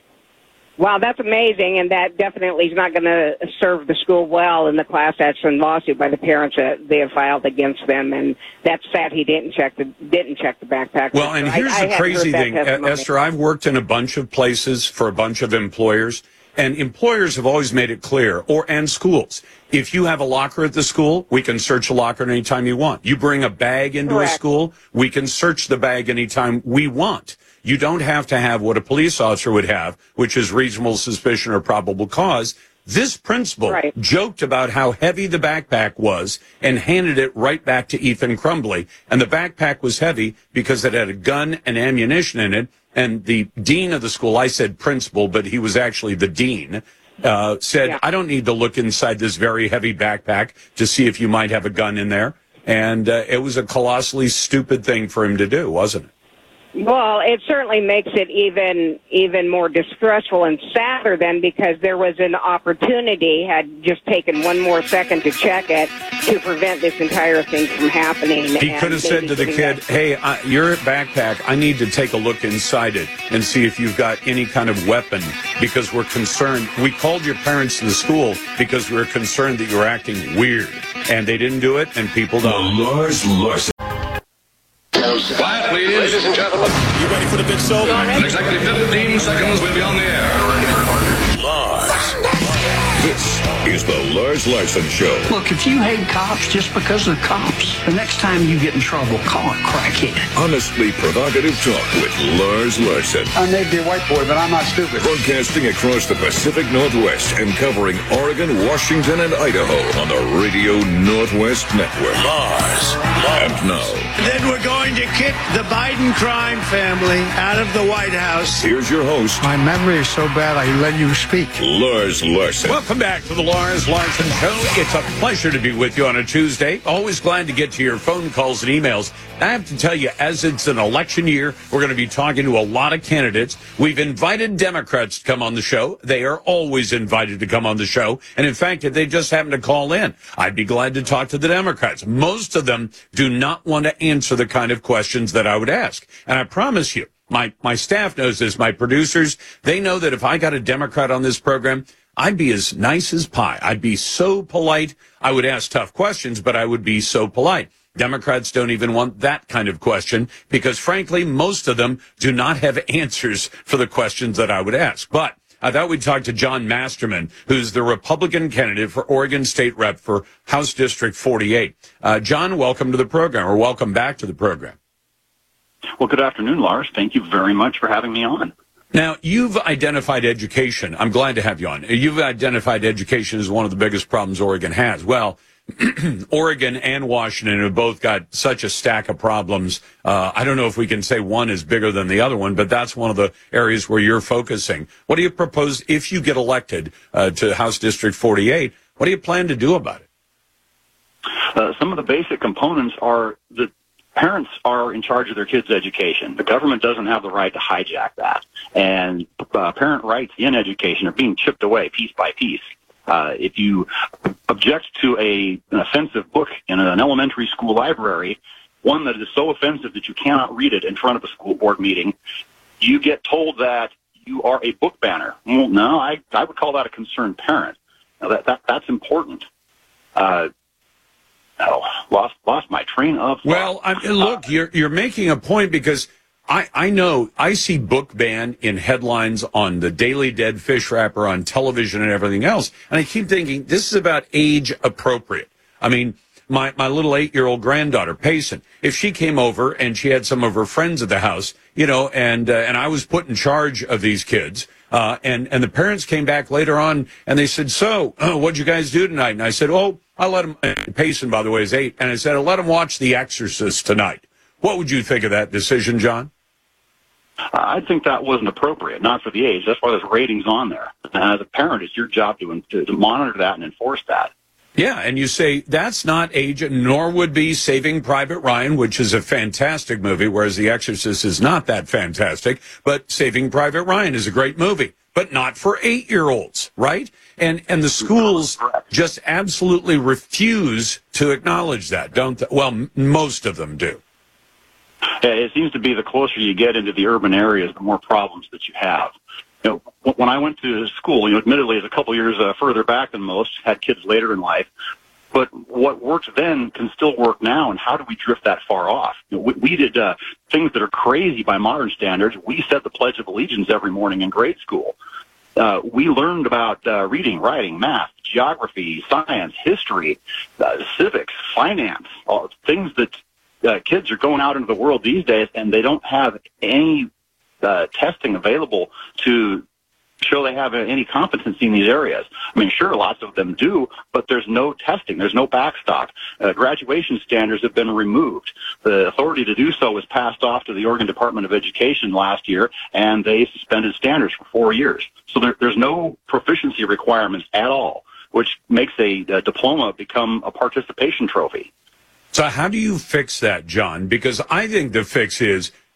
Wow, that's amazing, and that definitely is not going to serve the school well in the class action lawsuit by the parents that they have filed against them. And that's sad he didn't check the didn't check the backpack. Well, and here's I, the I crazy thing, Esther. I've worked in a bunch of places for a bunch of employers, and employers have always made it clear, or and schools. If you have a locker at the school, we can search a locker anytime you want. You bring a bag into Correct. a school, we can search the bag anytime we want. You don't have to have what a police officer would have, which is reasonable suspicion or probable cause. This principal right. joked about how heavy the backpack was and handed it right back to Ethan Crumbley. And the backpack was heavy because it had a gun and ammunition in it. And the dean of the school, I said principal, but he was actually the dean, uh, said, yeah. I don't need to look inside this very heavy backpack to see if you might have a gun in there. And uh, it was a colossally stupid thing for him to do, wasn't it? Well, it certainly makes it even even more distressful and sadder then, because there was an opportunity, had just taken one more second to check it, to prevent this entire thing from happening. He could have said to the kid, hey, uh, your backpack, I need to take a look inside it and see if you've got any kind of weapon, because we're concerned. We called your parents to the school because we were concerned that you were acting weird. And they didn't do it, and people don't. Lars Larson. Quiet, please. Ladies and gentlemen. You ready for the big show? In exactly fifteen seconds, we'll be on the air. Lars. This is the Lars Larson Show. Look, if you hate cops just because they're cops, the next time you get in trouble, call a crackhead. Honestly provocative talk with Lars Larson. I may be a white boy, but I'm not stupid. Broadcasting across the Pacific Northwest and covering Oregon, Washington, and Idaho on the Radio Northwest Network. Lars. And now. Then we're going to kick the Biden crime family out of the White House. Here's your host. My memory is so bad I let you speak. Lars Larson. Welcome back to the Lars Larson Show. It's a pleasure to be with you on a Tuesday. Always glad to get to your phone calls and emails. I have to tell you, as it's an election year, we're going to be talking to a lot of candidates. We've invited Democrats to come on the show. They are always invited to come on the show. And in fact, if they just happen to call in, I'd be glad to talk to the Democrats. Most of them do not want to answer the kind of questions that I would ask. And I promise you, my, my staff knows this, my producers, they know that if I got a Democrat on this program, I'd be as nice as pie. I'd be so polite. I would ask tough questions, but I would be so polite. Democrats don't even want that kind of question because, frankly, most of them do not have answers for the questions that I would ask. But I thought we'd talk to John Masterman, who's the Republican candidate for Oregon State Rep for House District forty-eight. Uh, John, welcome to the program, or welcome back to the program. Well, good afternoon, Lars. Thank you very much for having me on. Now, you've identified education. I'm glad to have you on. You've identified education as one of the biggest problems Oregon has. Well, Oregon and Washington have both got such a stack of problems. Uh, I don't know if we can say one is bigger than the other one, but that's one of the areas where you're focusing. What do you propose if you get elected uh, to House District forty-eight? What do you plan to do about it? Uh, some of the basic components are that parents are in charge of their kids' education. The government doesn't have the right to hijack that. And uh, parent rights in education are being chipped away piece by piece. Uh, if you object to a, an offensive book in an elementary school library, one that is so offensive that you cannot read it in front of a school board meeting, you get told that you are a book banner. Well, no, I, I would call that a concerned parent. Now, that, that that's important. Uh, oh, lost lost my train of thought. Well, I mean, look, you're you're making a point because I, I know I see book ban in headlines on the Daily Dead fish wrapper on television and everything else. And I keep thinking this is about age appropriate. I mean, my, my little eight-year-old granddaughter, Payson, if she came over and she had some of her friends at the house, you know, and uh, and I was put in charge of these kids, uh, and, and the parents came back later on and they said, so, uh, what'd you guys do tonight? And I said, oh, I let him, Payson, by the way, is eight, and I said, I let him watch The Exorcist tonight. What would you think of that decision, John? I think that wasn't appropriate, not for the age. That's why there's ratings on there. And as a parent, it's your job to, to, to monitor that and enforce that. Yeah, and you say that's not age, nor would be Saving Private Ryan, which is a fantastic movie, whereas The Exorcist is not that fantastic. But Saving Private Ryan is a great movie, but not for eight-year-olds, right? And and the schools just absolutely refuse to acknowledge that, don't they? Well, m- most of them do. Yeah, it seems to be the closer you get into the urban areas, the more problems that you have. You know, when I went to school, you know, admittedly, it's a couple years uh, further back than most, had kids later in life. But what worked then can still work now, and how do we drift that far off? You know, we, we did uh, things that are crazy by modern standards. We said the Pledge of Allegiance every morning in grade school. Uh, we learned about uh, reading, writing, math, geography, science, history, uh, civics, finance, all things that uh, kids are going out into the world these days, and they don't have any uh, testing available to show they have any competency in these areas. I mean, sure, lots of them do, but there's no testing. There's no backstop. Uh, graduation standards have been removed. The authority to do so was passed off to the Oregon Department of Education last year, and they suspended standards for four years. So there, there's no proficiency requirements at all, which makes a, a diploma become a participation trophy. So how do you fix that, John? Because I think the fix is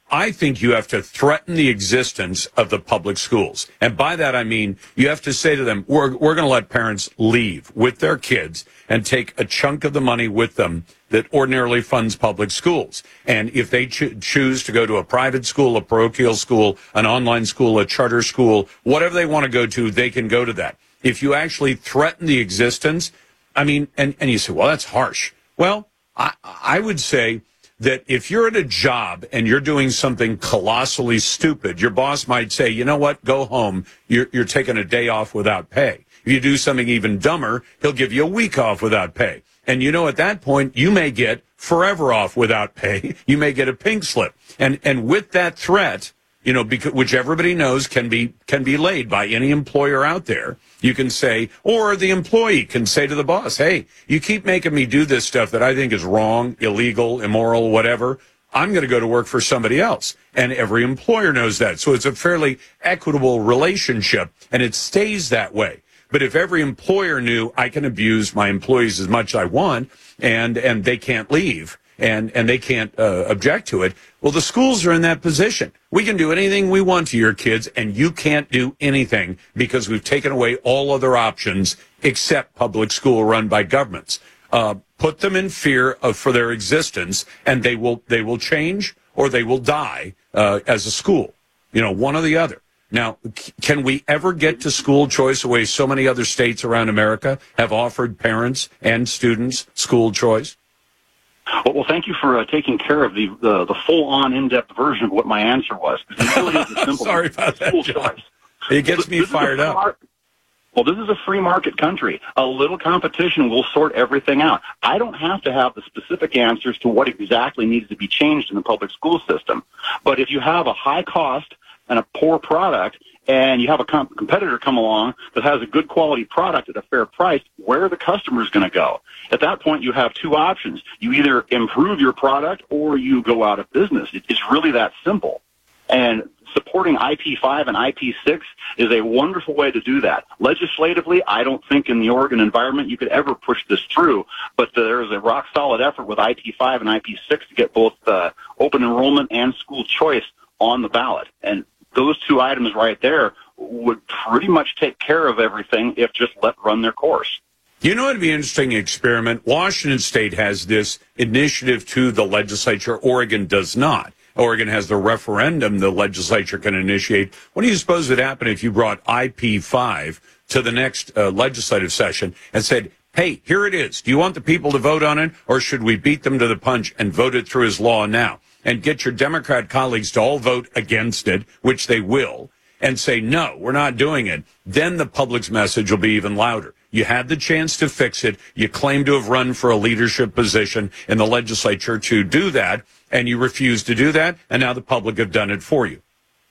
I think you have to threaten the existence of the public schools. And by that, I mean you have to say to them, we're, we're going to let parents leave with their kids and take a chunk of the money with them that ordinarily funds public schools. And if they cho- choose to go to a private school, a parochial school, an online school, a charter school, whatever they want to go to, they can go to that. If you actually threaten the existence, I mean, and, and you say, well, that's harsh. Well, I, I would say that if you're at a job and you're doing something colossally stupid, your boss might say, you know what, go home. You're, you're taking a day off without pay. If you do something even dumber, he'll give you a week off without pay. And you know, at that point, you may get forever off without pay. You may get a pink slip. And, and with that threat, you know, because, which everybody knows can be, can be laid by any employer out there, you can say, or the employee can say to the boss, hey, you keep making me do this stuff that I think is wrong, illegal, immoral, whatever. I'm going to go to work for somebody else. And every employer knows that. So it's a fairly equitable relationship, and it stays that way. But if every employer knew I can abuse my employees as much as I want, and, and they can't leave, and, and they can't uh, object to it, well, the schools are in that position. We can do anything we want to your kids, and you can't do anything because we've taken away all other options except public school run by governments. Uh, put them in fear of for their existence, and they will they will change or they will die uh, as a school. You know, one or the other. Now, c- can we ever get to school choice the way so many other states around America have offered parents and students school choice? Well, well, thank you for uh, taking care of the the, the full-on, in-depth version of what my answer was. It really is a simple Sorry about that, John. It gets me this fired up. Mar- well, this is a free market country. A little competition will sort everything out. I don't have to have the specific answers to what exactly needs to be changed in the public school system. But if you have a high cost and a poor product, and you have a comp- competitor come along that has a good quality product at a fair price, where are the customers going to go? At that point, you have two options. You either improve your product or you go out of business. It, it's really that simple. And supporting I P five and I P six is a wonderful way to do that. Legislatively, I don't think in the Oregon environment you could ever push this through, but there is a rock-solid effort with I P five and I P six to get both uh, open enrollment and school choice on the ballot. And those two items right there would pretty much take care of everything if just let run their course. You know, it'd be an interesting experiment. Washington State has this initiative to the legislature. Oregon does not. Oregon has the referendum the legislature can initiate. What do you suppose would happen if you brought I P five to the next uh, legislative session and said, hey, here it is. Do you want the people to vote on it, or should we beat them to the punch and vote it through as law now? And get your Democrat colleagues to all vote against it, which they will, and say, no, we're not doing it. Then the public's message will be even louder. You had the chance to fix it. You claim to have run for a leadership position in the legislature to do that, and you refused to do that, and now the public have done it for you.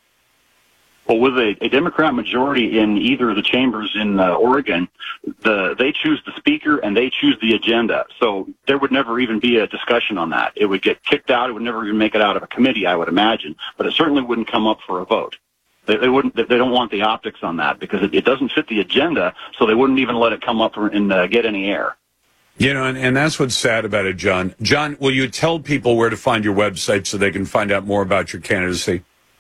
Well, with a, a Democrat majority in either of the chambers in uh, Oregon, the, they choose the speaker and they choose the agenda. So there would never even be a discussion on that. It would get kicked out. It would never even make it out of a committee, I would imagine. But it certainly wouldn't come up for a vote. They, they wouldn't. They don't want the optics on that because it, it doesn't fit the agenda. So they wouldn't even let it come up and uh, get any air. You know, and, and that's what's sad about it, John. John, will you tell people where to find your website so they can find out more about your candidacy?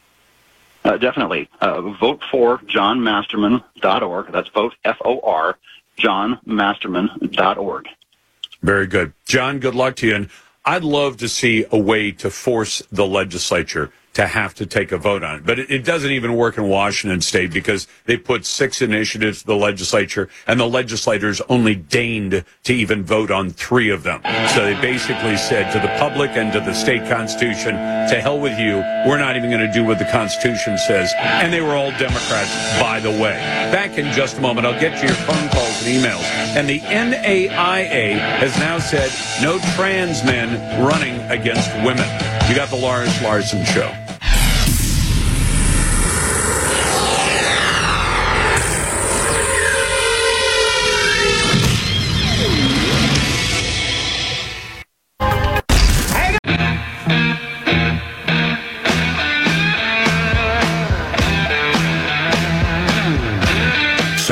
Uh, definitely. Uh, vote for john masterman dot org. That's vote, F O R, john masterman dot org. Very good. John, good luck to you. And I'd love to see a way to force the legislature to have to take a vote on it. But it, it doesn't even work in Washington State because they put six initiatives to the legislature, and the legislators only deigned to even vote on three of them. So they basically said to the public and to the state constitution, to hell with you, we're not even going to do what the Constitution says. And they were all Democrats, by the way. Back in just a moment, I'll get to your phone calls and emails. And the N A I A has now said no trans men running against women. You got the Lars Larson Show. So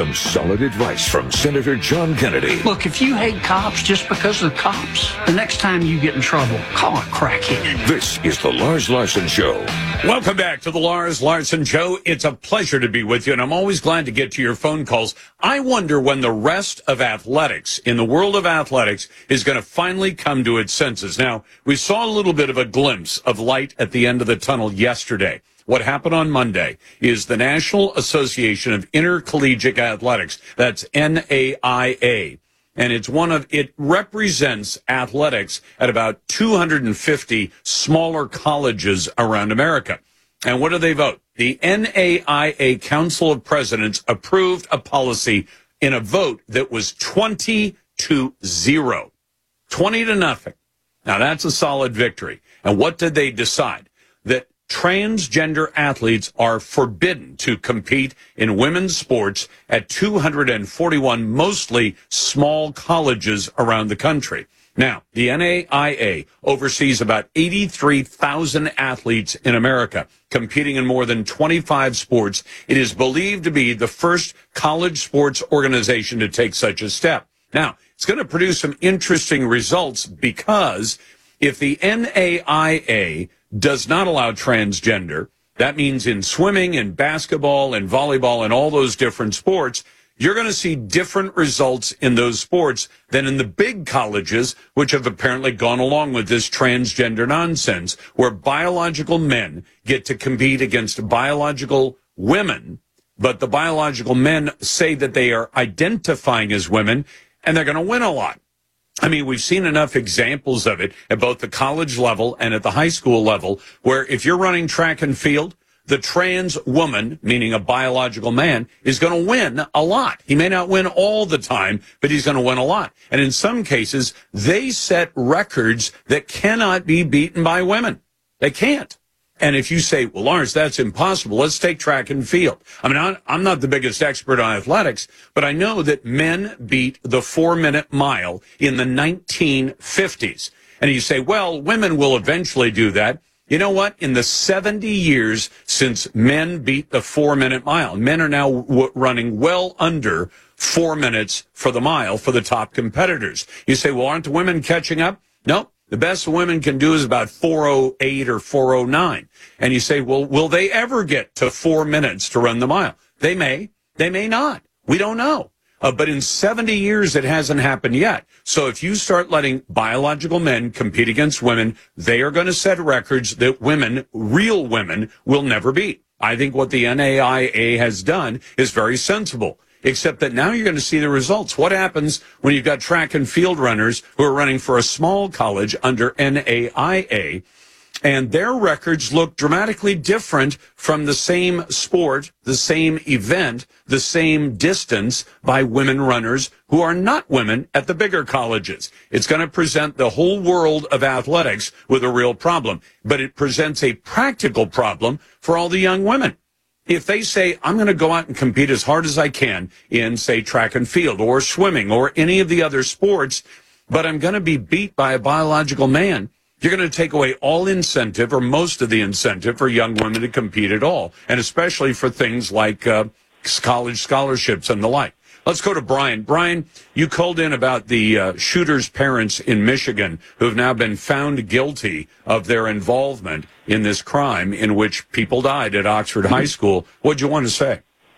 Some solid advice from Senator John Kennedy. Look, if you hate cops just because of cops, the next time you get in trouble, call a crackhead. This is the Lars Larson Show. Welcome back to the Lars Larson Show. It's a pleasure to be with you, and I'm always glad to get to your phone calls. I wonder when the rest of athletics, in the world of athletics, is going to finally come to its senses. Now, we saw a little bit of a glimpse of light at the end of the tunnel yesterday. What happened on Monday is the National Association of Intercollegiate Athletics, that's N A I A, and it's one of, it represents athletics at about two hundred fifty smaller colleges around America. And what do they vote? The N A I A Council of Presidents approved a policy in a vote that was twenty to zero. twenty to nothing. Now that's a solid victory. And what did they decide? That transgender athletes are forbidden to compete in women's sports at two hundred forty-one mostly small colleges around the country. Now, the N A I A oversees about eighty-three thousand athletes in America, competing in more than twenty-five sports. It is believed to be the first college sports organization to take such a step. Now, it's going to produce some interesting results because if the N A I A does not allow transgender, that means in swimming and basketball and volleyball and all those different sports, you're going to see different results in those sports than in the big colleges, which have apparently gone along with this transgender nonsense, where biological men get to compete against biological women, but the biological men say that they are identifying as women, and they're going to win a lot. I mean, we've seen enough examples of it at both the college level and at the high school level, where if you're running track and field, the trans woman, meaning a biological man, is going to win a lot. He may not win all the time, but he's going to win a lot. And in some cases, they set records that cannot be beaten by women. They can't. And if you say, well, Lawrence, that's impossible, let's take track and field. I mean, I'm not the biggest expert on athletics, but I know that men beat the four-minute mile in the nineteen fifties. And you say, well, women will eventually do that. You know what? In the seventy years since men beat the four-minute mile, men are now w- running well under four minutes for the mile for the top competitors. You say, well, aren't the women catching up? No. The best women can do is about four oh eight or four oh nine. And you say, well, will they ever get to four minutes to run the mile? They may. They may not. We don't know. Uh, but in seventy years, it hasn't happened yet. So if you start letting biological men compete against women, they are going to set records that women, real women, will never beat. I think what the N A I A has done is very sensible. Except that now you're going to see the results. What happens when you've got track and field runners who are running for a small college under N A I A, and their records look dramatically different from the same sport, the same event, the same distance by women runners who are not women at the bigger colleges? It's going to present the whole world of athletics with a real problem, but it presents a practical problem for all the young women. If they say, I'm going to go out and compete as hard as I can in, say, track and field or swimming or any of the other sports, but I'm going to be beat by a biological man, you're going to take away all incentive or most of the incentive for young women to compete at all, and especially for things like uh, college scholarships and the like. Let's go to Brian. Brian, you called in about the uh, shooter's parents in Michigan who have now been found guilty of their involvement in this crime in which people died at Oxford High School. What'd you want to say?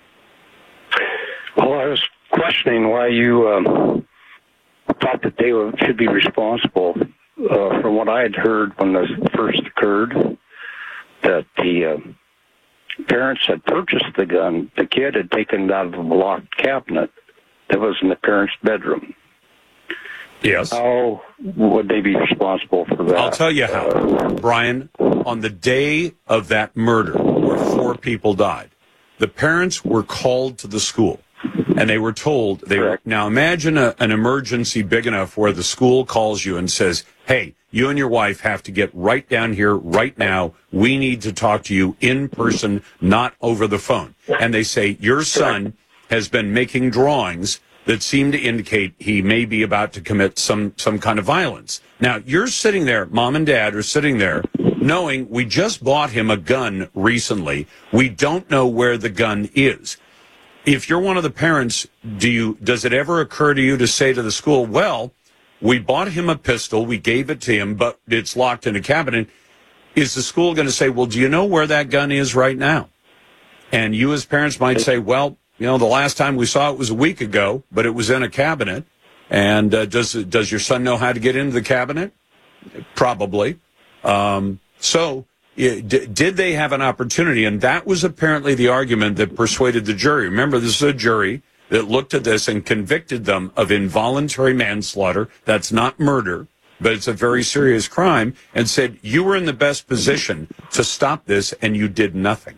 Well, I was questioning why you um, thought that they were, should be responsible. Uh, from what I had heard when this first occurred, that the uh, parents had purchased the gun. The kid had taken it out of a locked cabinet that was in the parents' bedroom. Yes. How would they be responsible for that? I'll tell you how. Uh, Brian, on the day of that murder where four people died, the parents were called to the school. And they were told, they were, now imagine a, an emergency big enough where the school calls you and says, hey, you and your wife have to get right down here right now. We need to talk to you in person, not over the phone. And they say, your son has been making drawings that seem to indicate he may be about to commit some, some kind of violence. Now, you're sitting there, mom and dad are sitting there, knowing we just bought him a gun recently. We don't know where the gun is. if you're one of the parents, do you does it ever occur to you to say to the school, well, we bought him a pistol, we gave it to him, but it's locked in a cabinet. Is the school going to say, well, do you know where that gun is right now? And you as parents might say, well, you know, the last time we saw it was a week ago, but it was in a cabinet. And uh, does does your son know how to get into the cabinet? Probably. Um, so it, d- did they have an opportunity? And that was apparently the argument that persuaded the jury. Remember, this is a jury that looked at this and convicted them of involuntary manslaughter. That's not murder, but it's a very serious crime, and said you were in the best position to stop this, and you did nothing.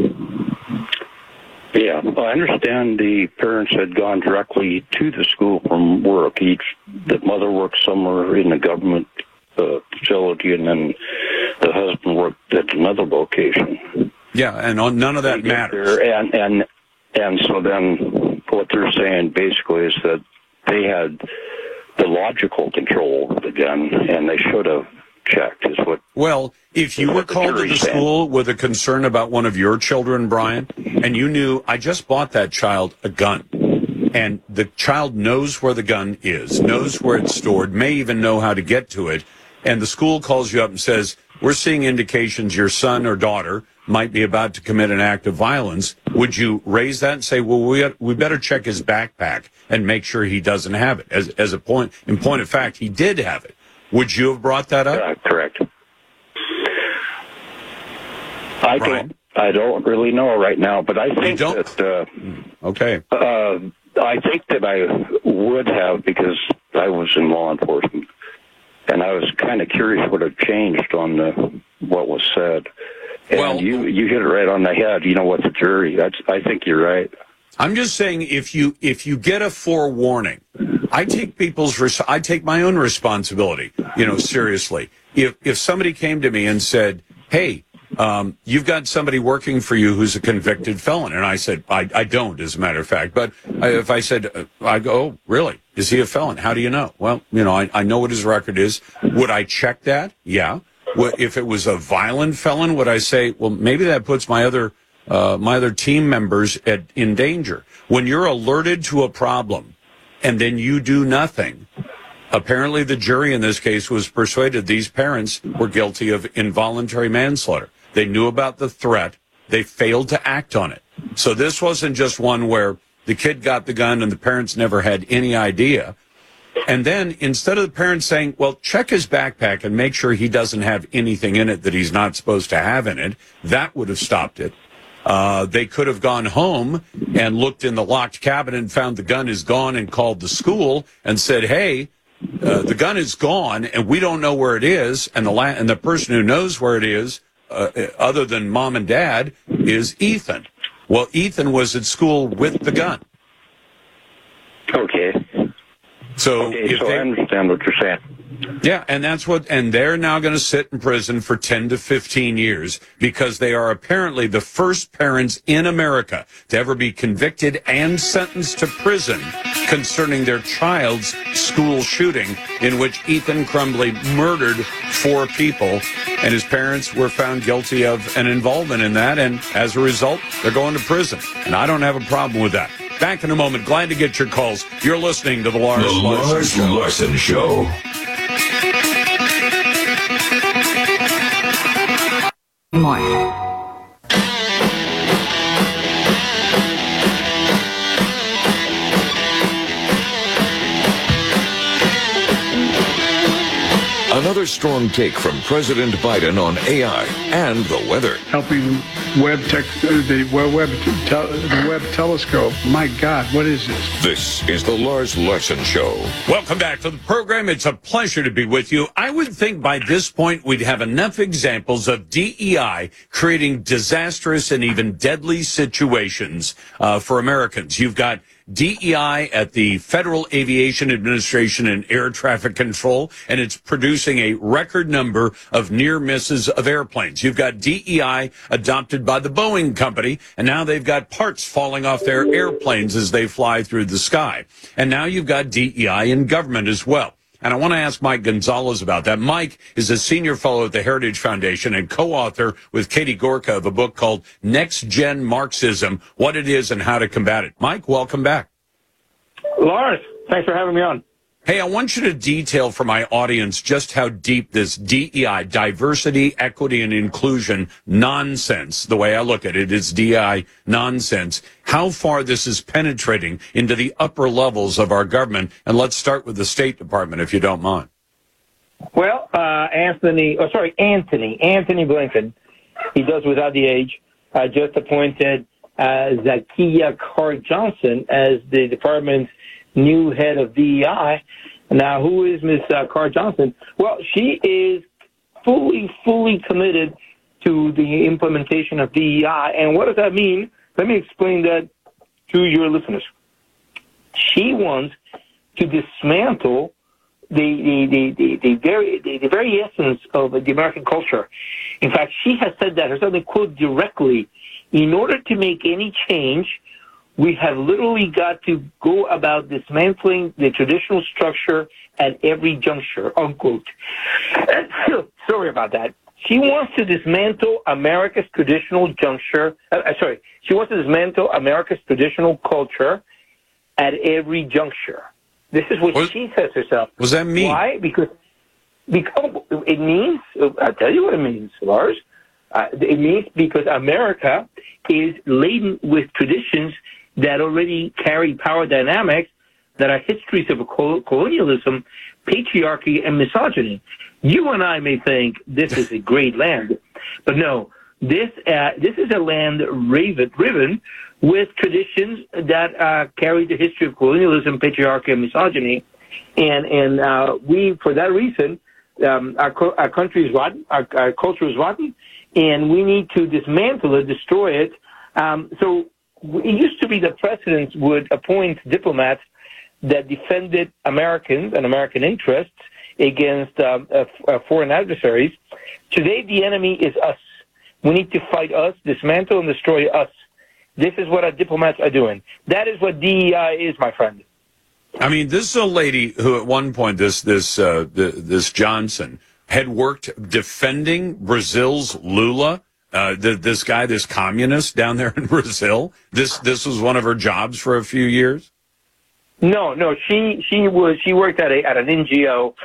Yeah, well, I understand the parents had gone directly to the school from work. Each, the mother worked somewhere in the government uh, facility, and then the husband worked at another location. Yeah, and on, none of that matters. There, and, and, and so then what they're saying basically is that they had the logical control of the gun, and they should have checked, is what... Well, if you were called to the school with a concern about one of your children, Brian, and you knew, I just bought that child a gun, and the child knows where the gun is, knows where it's stored, may even know how to get to it, and the school calls you up and says, we're seeing indications your son or daughter might be about to commit an act of violence, would you raise that and say, well, we we better check his backpack and make sure he doesn't have it? As as a point, in point of fact, he did have it. Would you have brought that up? Uh, correct. I Brian? don't. I don't really know right now, but I think that. Uh, okay. Uh, I think that I would have, because I was in law enforcement, and I was kind of curious what had changed on the, what was said. And well, you you hit it right on the head. You know what, the jury. That's. I think you're right. I'm just saying, if you if you get a forewarning, I take people's res- I take my own responsibility, you know, seriously. If if somebody came to me and said, "Hey, um, you've got somebody working for you who's a convicted felon," and I said, "I, I don't, as a matter of fact," but I, if I said, uh, I go, "Oh, really? Is he a felon? How do you know?" Well, you know, I, I know what his record is. Would I check that? Yeah. If it was a violent felon, would I say, well, maybe that puts my other uh, my other team members at, in danger? When you're alerted to a problem and then you do nothing, apparently the jury in this case was persuaded these parents were guilty of involuntary manslaughter. They knew about the threat. They failed to act on it. So this wasn't just one where the kid got the gun and the parents never had any idea. And then instead of the parents saying, well, check his backpack and make sure he doesn't have anything in it that he's not supposed to have in it, that would have stopped it. Uh, they could have gone home and looked in the locked cabinet and found the gun is gone and called the school and said, hey, uh, the gun is gone and we don't know where it is. And the la- and the person who knows where it is, uh, other than mom and dad, is Ethan. Well, Ethan was at school with the gun. Okay. So, okay, if so they, I understand what you're saying. Yeah, and that's what, and they're now going to sit in prison for ten to fifteen years because they are apparently the first parents in America to ever be convicted and sentenced to prison concerning their child's school shooting, in which Ethan Crumbley murdered four people, and his parents were found guilty of an involvement in that, and as a result, they're going to prison. And I don't have a problem with that. Back in a moment. Glad to get your calls. You're listening to the Lars, the Larson, Lars Show. Larson Show. More. Another strong take from President Biden on A I and the weather. Helping Webb tech, the Webb, the Webb telescope. My God, what is this? This is the Lars Larson Show. Welcome back to the program. It's a pleasure to be with you. I would think by this point we'd have enough examples of D E I creating disastrous and even deadly situations uh, for Americans. You've got D E I at the Federal Aviation Administration and Air Traffic Control, and it's producing a record number of near misses of airplanes. You've got D E I adopted by the Boeing company, and now they've got parts falling off their airplanes as they fly through the sky. And now you've got D E I in government as well. And I want to ask Mike Gonzalez about that. Mike is a senior fellow at the Heritage Foundation and co-author with Katie Gorka of a book called Next Gen Marxism, What It Is and How to Combat It. Mike, welcome back. Lars, thanks for having me on. Hey, I want you to detail for my audience just how deep this D E I, diversity, equity, and inclusion nonsense, the way I look at it, is D E I nonsense, how far this is penetrating into the upper levels of our government. And let's start with the State Department, if you don't mind. Well, uh, Anthony, oh, sorry, Anthony, Anthony Blinken, he does without the age, uh, just appointed uh, Zakiya Carr-Johnson as the department's new head of D E I. Now, who is Miz Uh, Carr-Johnson? Well, she is fully, fully committed to the implementation of D E I. And what does that mean? Let me explain that to your listeners. She wants to dismantle the the, the, the, the very the, the very essence of the American culture. In fact, she has said that herself, and quote directly, in order to make any change, we have literally got to go about dismantling the traditional structure at every juncture, unquote. Sorry about that. She wants to dismantle America's traditional juncture. Uh, sorry, she wants to dismantle America's traditional culture at every juncture. This is what, what she says herself. What does that mean? Why? Because, because it means, I'll tell you what it means, Lars. Uh, it means because America is laden with traditions that already carry power dynamics that are histories of colonialism, patriarchy, and misogyny. You and I may think this is a great land, but no, this uh, this is a land riven, riven with traditions that uh, carry the history of colonialism, patriarchy, and misogyny. And and uh, we, for that reason, um, our, our country is rotten, our, our culture is rotten, and we need to dismantle it, destroy it. Um, so it used to be that presidents would appoint diplomats that defended Americans and American interests against um, uh, uh, foreign adversaries. Today, the enemy is us. We need to fight us, dismantle and destroy us. This is what our diplomats are doing. That is what D E I is, my friend. I mean, this is a lady who at one point, this this uh, this Johnson, had worked defending Brazil's Lula. Uh, the, this guy, this communist down there in Brazil, this this was one of her jobs for a few years. No, no, she she was she worked at a at an N G O,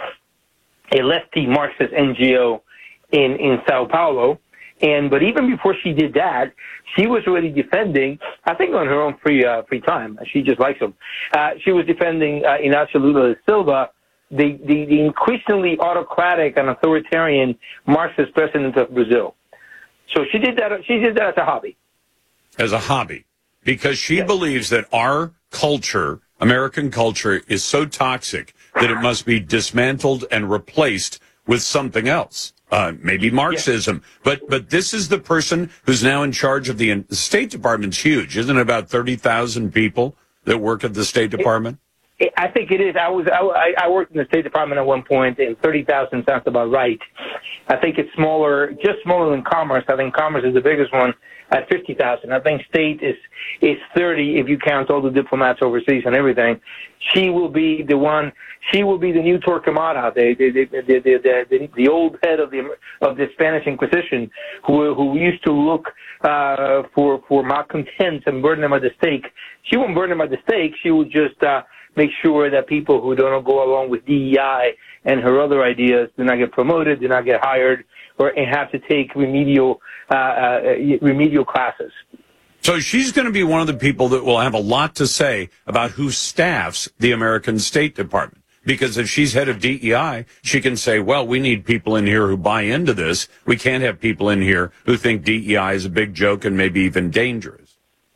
a lefty Marxist N G O in in Sao Paulo, and but even before she did that, she was already defending, I think on her own free uh, free time. She just likes him. Uh, she was defending uh, Inácio Lula da Silva, the, the the increasingly autocratic and authoritarian Marxist president of Brazil. So she did that. She did that as a hobby. As a hobby, because she yes. believes that our culture, American culture, is so toxic that it must be dismantled and replaced with something else. Uh, maybe Marxism. Yes. But but this is the person who's now in charge of the, the State Department's huge, isn't it? About thirty thousand people that work at the State Department. It, it, I think it is. I was I, I worked in the State Department at one point, and thirty thousand sounds about right. I think it's smaller, just smaller than Commerce. I think Commerce is the biggest one at fifty thousand. I think State is is thirty if you count all the diplomats overseas and everything. She will be the one. She will be the new Torquemada, the the the the, the, the, the old head of the of the Spanish Inquisition, who who used to look uh, for for malcontents and burn them at the stake. She won't burn them at the stake. She will just uh, make sure that people who don't go along with D E I and her other ideas do not get promoted, do not get hired, or have to take remedial uh, uh, remedial classes. So she's going to be one of the people that will have a lot to say about who staffs the American State Department. Because if she's head of D E I, she can say, well, we need people in here who buy into this. We can't have people in here who think D E I is a big joke and maybe even dangerous.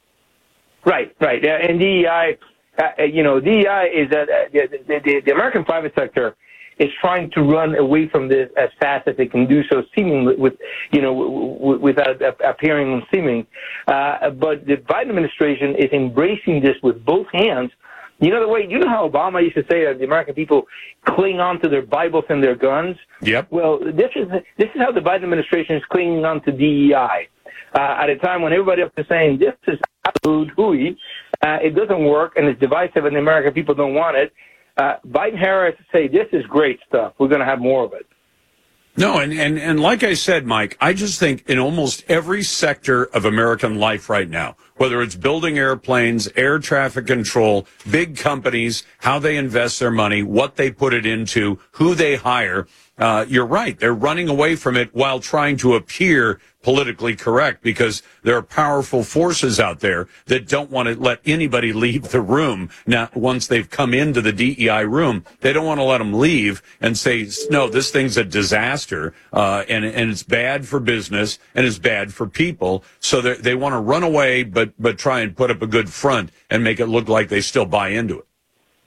Right, right. And D E I, uh, you know, D E I is that uh, the, the, the American private sector is trying to run away from this as fast as they can do so, seeming with, you know, w- without appearing seeming. Uh, but the Biden administration is embracing this with both hands. You know the way, you know how Obama used to say that the American people cling on to their Bibles and their guns? Yep. Well, this is this is how the Biden administration is clinging on to D E I. Uh, at a time when everybody else is saying, this is absolute hooey, uh, it doesn't work and it's divisive and the American people don't want it. uh, Biden-Harris say, this is great stuff. We're going to have more of it. No, and, and, and like I said, Mike, I just think in almost every sector of American life right now, whether it's building airplanes, air traffic control, big companies, how they invest their money, what they put it into, who they hire, uh, you're right. They're running away from it while trying to appear politically correct because there are powerful forces out there that don't want to let anybody leave the room. Now, once they've come into the D E I room, they don't want to let them leave and say, no, this thing's a disaster, uh, and, and it's bad for business and it's bad for people. So they want to run away, but, but try and put up a good front and make it look like they still buy into it.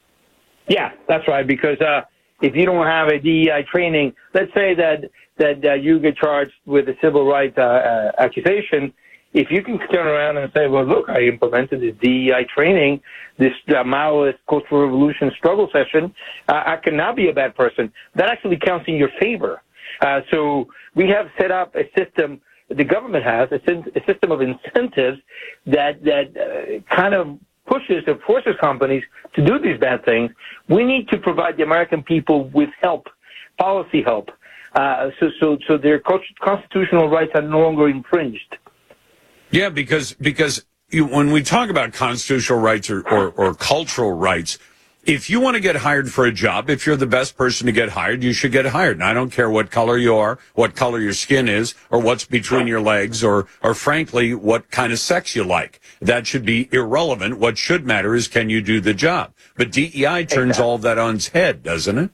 Yeah, that's right. Because, uh, if you don't have a D E I training, let's say that that uh, you get charged with a civil rights uh, uh, accusation, if you can turn around and say, well, look, I implemented this D E I training, this uh, Maoist Cultural Revolution struggle session, uh, I can now be a bad person. That actually counts in your favor. Uh, so we have set up a system, the government has, a, a system of incentives that, that uh, kind of pushes or forces companies to do these bad things. We need to provide the American people with help, policy help, uh, so so so their constitutional rights are no longer infringed. Yeah, because because you, when we talk about constitutional rights or, or, or cultural rights, if you want to get hired for a job, if you're the best person to get hired, you should get hired. And I don't care what color you are, what color your skin is, or what's between your legs, or, or frankly, what kind of sex you like. That should be irrelevant. What should matter is, can you do the job? But D E I turns exactly. all of that on its head, doesn't it?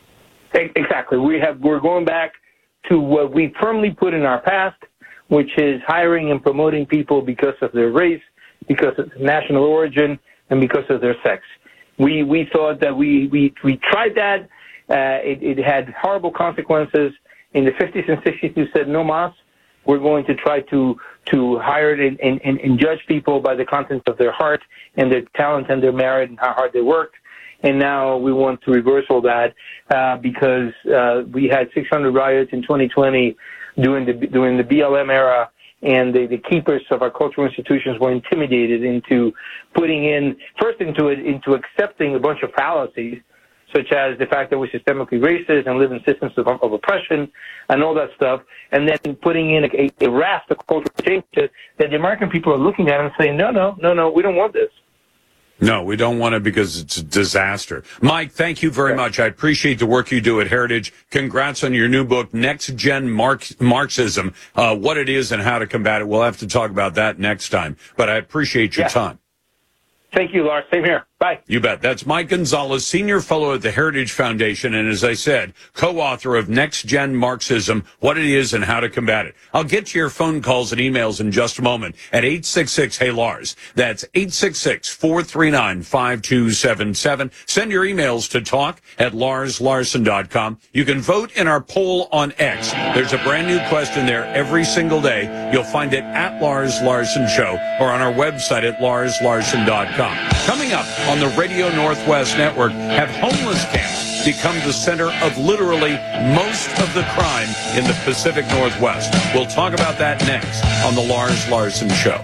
Exactly. We have, we're going back to what we firmly put in our past, which is hiring and promoting people because of their race, because of national origin, and because of their sex. We we thought that we we, we tried that. Uh, it, it had horrible consequences. In the fifties and sixties, we said, no mas. We're going to try to to hire and, and, and judge people by the contents of their heart and their talent and their merit and how hard they worked. And now we want to reverse all that uh, because uh, we had six hundred riots in twenty twenty during the during the B L M era. And the, the keepers of our cultural institutions were intimidated into putting in, first into it, into accepting a bunch of fallacies, such as the fact that we're systemically racist and live in systems of, of oppression and all that stuff, and then putting in a, a raft of cultural changes that the American people are looking at and saying, no, no, no, no, we don't want this. No, we don't want it because it's a disaster. Mike, thank you very much. I appreciate the work you do at Heritage. Congrats on your new book, Next Gen Marx- Marxism, uh, what it is and how to combat it. We'll have to talk about that next time, but I appreciate your yeah. time. Thank you, Lars. Same here. Bye. You bet. That's Mike Gonzalez, Senior Fellow at the Heritage Foundation, and as I said, co-author of Next Gen Marxism, What It Is and How to Combat It. I'll get to your phone calls and emails in just a moment at eight six six, hey Lars. That's eight six six, four three nine, five two seven seven. Send your emails to talk at lars larson dot com. You can vote in our poll on X. There's a brand new question there every single day. You'll find it at Lars Larson Show or on our website at lars larson dot com. Coming up on the Radio Northwest Network, have homeless camps become the center of literally most of the crime in the Pacific Northwest? We'll talk about that next on the Lars Larson Show.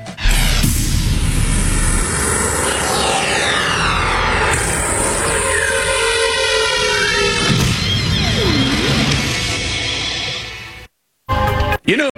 You know,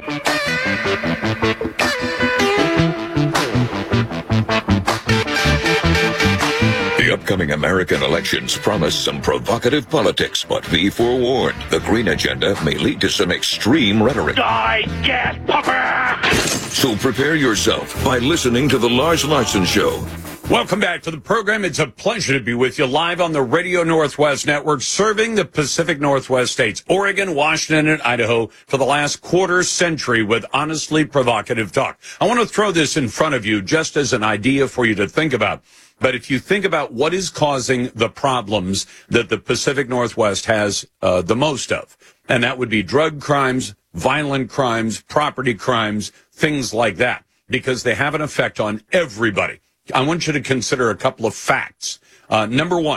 the upcoming American elections promise some provocative politics, but be forewarned, the green agenda may lead to some extreme rhetoric. Die, gas pupper! So prepare yourself by listening to the Lars Larson Show. Welcome back to the program. It's a pleasure to be with you live on the Radio Northwest Network, serving the Pacific Northwest states, Oregon, Washington, and Idaho for the last quarter century with honestly provocative talk. I want to throw this in front of you just as an idea for you to think about. But if you think about what is causing the problems that the Pacific Northwest has uh, the most of, and that would be drug crimes, violent crimes, property crimes, things like that, because they have an effect on everybody. I want you to consider a couple of facts. Uh, number one,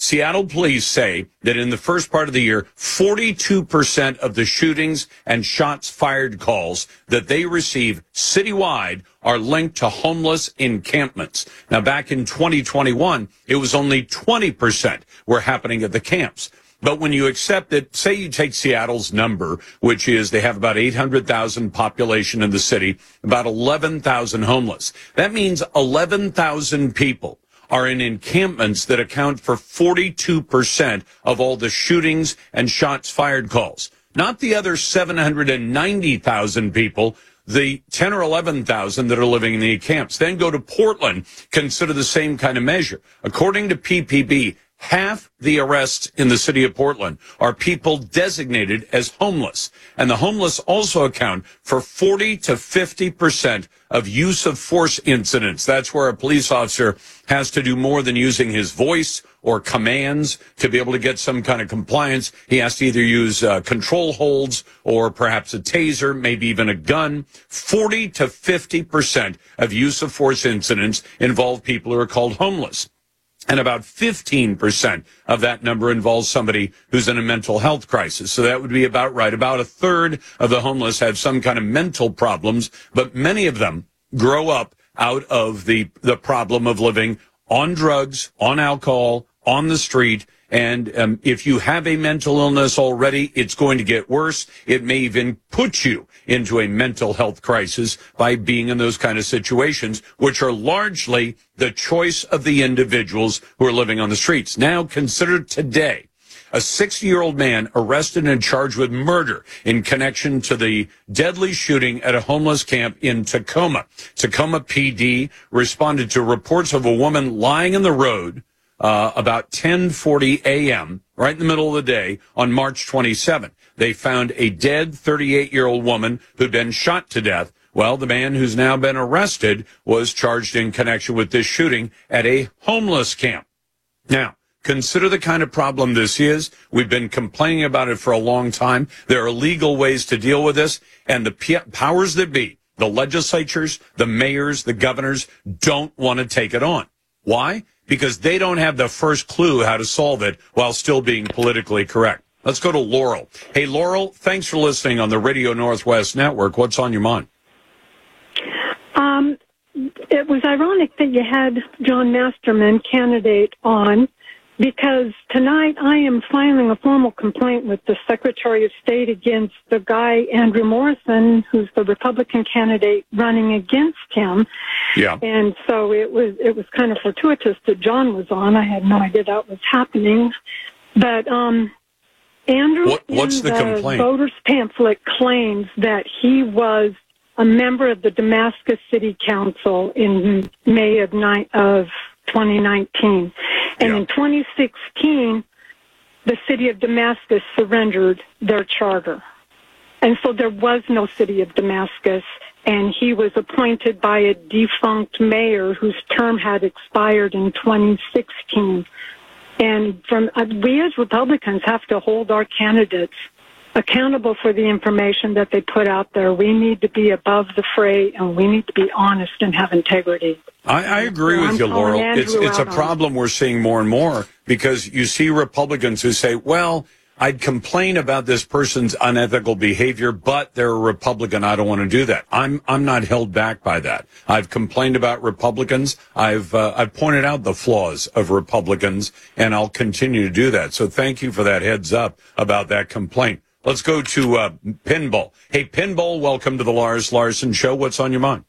Seattle police say that in the first part of the year, forty-two percent of the shootings and shots fired calls that they receive citywide are linked to homeless encampments. Now, back in twenty twenty-one, it was only twenty percent were happening at the camps. But when you accept that, say you take Seattle's number, which is they have about eight hundred thousand population in the city, about eleven thousand homeless. That means eleven thousand people are in encampments that account for forty-two percent of all the shootings and shots fired calls. Not the other seven hundred ninety thousand people, the ten or eleven thousand that are living in the camps. Then go to Portland, consider the same kind of measure. According to P P B, half the arrests in the city of Portland are people designated as homeless. And the homeless also account for forty to fifty percent of use of force incidents. That's where a police officer has to do more than using his voice or commands to be able to get some kind of compliance. He has to either use uh, control holds or perhaps a taser, maybe even a gun. forty to fifty percent of use of force incidents involve people who are called homeless. And about fifteen percent of that number involves somebody who's in a mental health crisis. So that would be about right. About a third of the homeless have some kind of mental problems, but many of them grow up out of the, the problem of living on drugs, on alcohol, on the street. And um, if you have a mental illness already, it's going to get worse. It may even put you into a mental health crisis by being in those kind of situations, which are largely the choice of the individuals who are living on the streets. Now, consider today a sixty-year-old man arrested and charged with murder in connection to the deadly shooting at a homeless camp in Tacoma. Tacoma P D responded to reports of a woman lying in the road Uh, about ten forty a.m., right in the middle of the day, on March twenty-seventh. They found a dead thirty-eight-year-old woman who'd been shot to death. Well, the man who's now been arrested was charged in connection with this shooting at a homeless camp. Now, consider the kind of problem this is. We've been complaining about it for a long time. There are legal ways to deal with this, and the p- powers that be, the legislatures, the mayors, the governors, don't want to take it on. Why? Because they don't have the first clue how to solve it while still being politically correct. Let's go to Laurel. Hey, Laurel, thanks for listening on the Radio Northwest Network. What's on your mind? Um, it was ironic that you had John Masterman, candidate, on, because tonight I am filing a formal complaint with the Secretary of State against the guy, Andrew Morrison, who's the Republican candidate running against him. Yeah. And so it was it was kind of fortuitous that John was on. I had no idea that was happening. But um, Andrew, what, what's in the, the complaint? voters pamphlet, claims that he was a member of the Damascus City Council in May of, ni- of twenty nineteen. And yeah. in twenty sixteen, the city of Damascus surrendered their charter. And so there was no city of Damascus, and he was appointed by a defunct mayor whose term had expired in twenty sixteen. And from uh, we as Republicans have to hold our candidates accountable for the information that they put out there. We need to be above the fray, and we need to be honest and have integrity. I, I agree so with I'm you, Laurel. Andrew It's it's a on. problem we're seeing more and more, because you see Republicans who say, well, I'd complain about this person's unethical behavior, but they're a Republican. I don't want to do that. I'm I'm not held back by that. I've complained about Republicans. I've uh, I've pointed out the flaws of Republicans, and I'll continue to do that. So thank you for that heads up about that complaint. Let's go to uh, Pinball. Hey, Pinball, welcome to the Lars Larson Show. What's on your mind?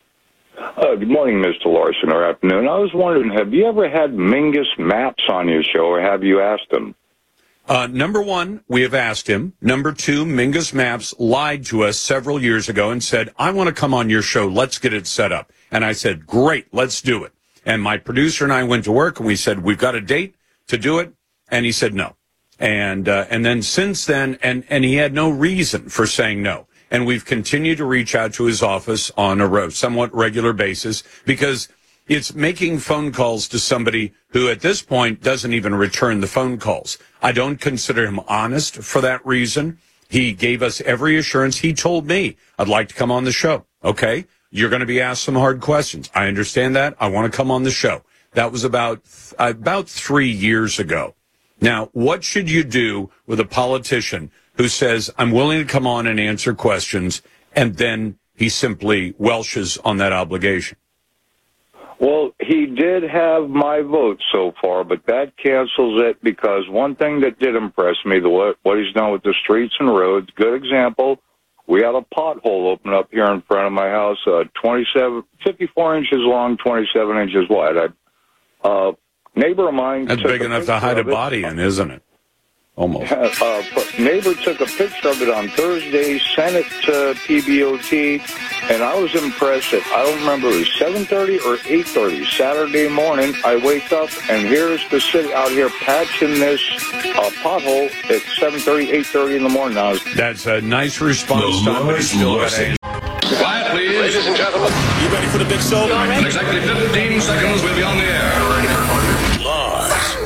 Uh, good morning, Mister Larson, or afternoon. I was wondering, have you ever had Mingus Maps on your show, or have you asked him? Uh, number one, we have asked him. Number two, Mingus Maps lied to us several years ago and said, I want to come on your show. Let's get it set up. And I said, great, let's do it. And my producer and I went to work, and we said, we've got a date to do it. And he said no. And uh, and then since then, and, and he had no reason for saying no. And we've continued to reach out to his office on a somewhat regular basis, because it's making phone calls to somebody who at this point doesn't even return the phone calls. I don't consider him honest for that reason. He gave us every assurance. He told me, I'd like to come on the show. Okay, you're going to be asked some hard questions. I understand that. I want to come on the show. That was about about three years ago. Now, what should you do with a politician who says, I'm willing to come on and answer questions, and then he simply welches on that obligation? Well, he did have my vote so far, but that cancels it because one thing that did impress me, the what, what he's done with the streets and roads, good example, we had a pothole open up here in front of my house, uh, twenty-seven, fifty-four inches long, twenty-seven inches wide. I, uh, neighbor of mine... That's big enough to hide a body in, isn't it? Almost. Uh, neighbor took a picture of it on Thursday, sent it to P B O T, and I was impressed that, I don't remember, it was seven thirty or eight thirty, Saturday morning, I wake up, and here's the city out here patching this uh, pothole at seven thirty, eight thirty in the morning. Now, that's a nice response time, but still got to... Quiet, please. Ladies and gentlemen. You ready for the big show? In exactly fifteen seconds, we'll be on the air. Lars.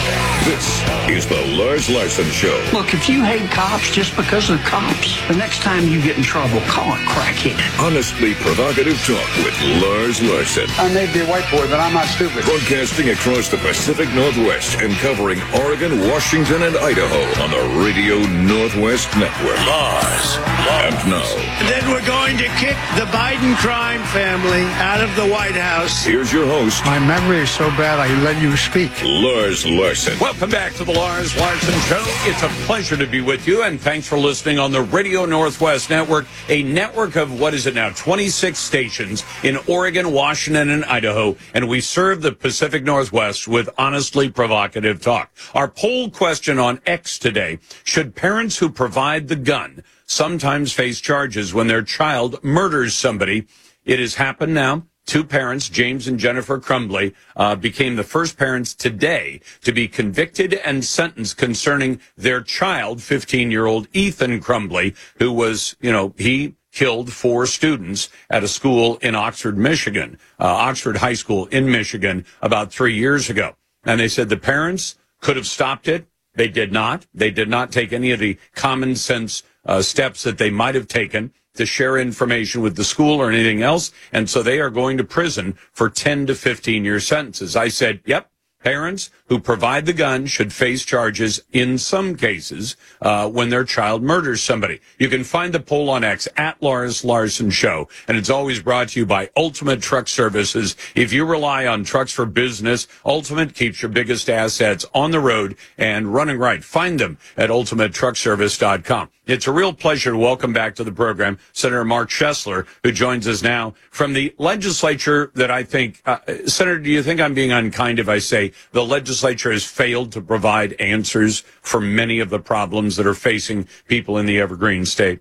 This is the Lars Larson Show. Look, if you hate cops just because they're cops, the next time you get in trouble, call it crackhead. Honestly provocative talk with Lars Larson. I may be a white boy, but I'm not stupid. Broadcasting across the Pacific Northwest and covering Oregon, Washington, and Idaho on the Radio Northwest Network. Lars. And now. And then we're going to kick the Biden crime family out of the White House. Here's your host. My memory is so bad I let you speak. Lars Larson. Welcome back to the Lars Larson Show. It's a pleasure to be with you, and thanks for listening on the Radio Northwest Network, a network of, what is it now, twenty-six stations in Oregon, Washington, and Idaho, and we serve the Pacific Northwest with honestly provocative talk. Our poll question on X today: should parents who provide the gun sometimes face charges when their child murders somebody? It has happened now. Two parents, James and Jennifer Crumbley, uh, became the first parents today to be convicted and sentenced concerning their child, fifteen-year-old Ethan Crumbley, who was, you know, he killed four students at a school in Oxford, Michigan, uh, Oxford High School in Michigan about three years ago. And they said the parents could have stopped it. They did not. They did not take any of the common sense uh, steps that they might have taken to share information with the school or anything else, and so they are going to prison for ten to fifteen year sentences. I said, yep, parents who provide the gun should face charges in some cases uh, when their child murders somebody. You can find the poll on X at Lars Larson Show, and it's always brought to you by Ultimate Truck Services. If you rely on trucks for business, Ultimate keeps your biggest assets on the road and running right. Find them at ultimate truck service dot com. It's a real pleasure to welcome back to the program Senator Mark Chesler, who joins us now from the legislature that I think, uh, Senator, do you think I'm being unkind if I say the legislature has failed to provide answers for many of the problems that are facing people in the Evergreen State?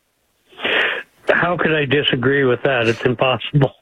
How could I disagree with that? It's impossible.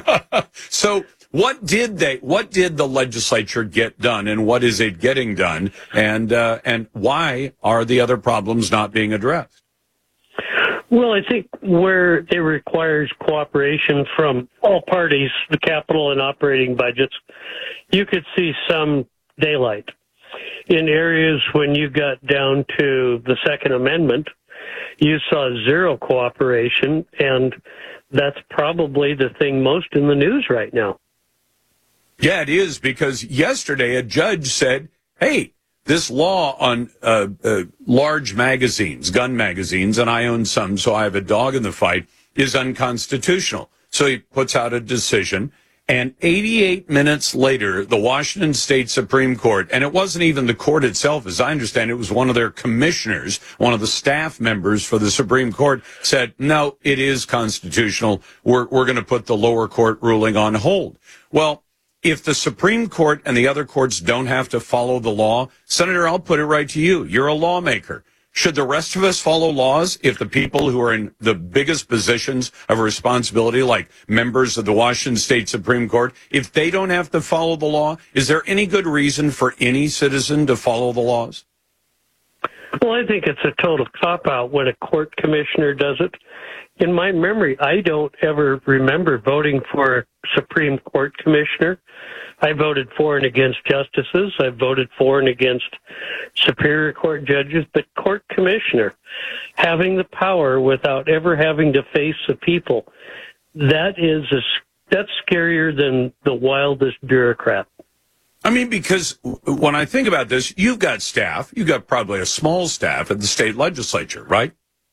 So what did they, what did the legislature get done, and what is it getting done, and uh, and why are the other problems not being addressed? Well, I think where it requires cooperation from all parties, the capital and operating budgets, you could see some daylight. In areas when you got down to the Second Amendment, you saw zero cooperation, and that's probably the thing most in the news right now. Yeah, it is, because yesterday a judge said, hey, this law on uh, uh, large magazines, gun magazines, and I own some, so I have a dog in the fight, is unconstitutional. So he puts out a decision, and eighty-eight minutes later, the Washington State Supreme Court, and it wasn't even the court itself, as I understand it, it was one of their commissioners, one of the staff members for the Supreme Court, said, no, it is constitutional. We're, we're going to put the lower court ruling on hold. Well, if the Supreme Court and the other courts don't have to follow the law, Senator, I'll put it right to you. You're a lawmaker. Should the rest of us follow laws if the people who are in the biggest positions of responsibility, like members of the Washington State Supreme Court, if they don't have to follow the law, is there any good reason for any citizen to follow the laws? Well, I think it's a total cop-out when a court commissioner does it. In my memory, I don't ever remember voting for a Supreme Court commissioner. I voted for and against justices. I voted for and against Superior Court judges. But court commissioner, having the power without ever having to face the people, that is a, that's scarier than the wildest bureaucrat. I mean, because when I think about this, you've got staff, you've got probably a small staff at the state legislature, right?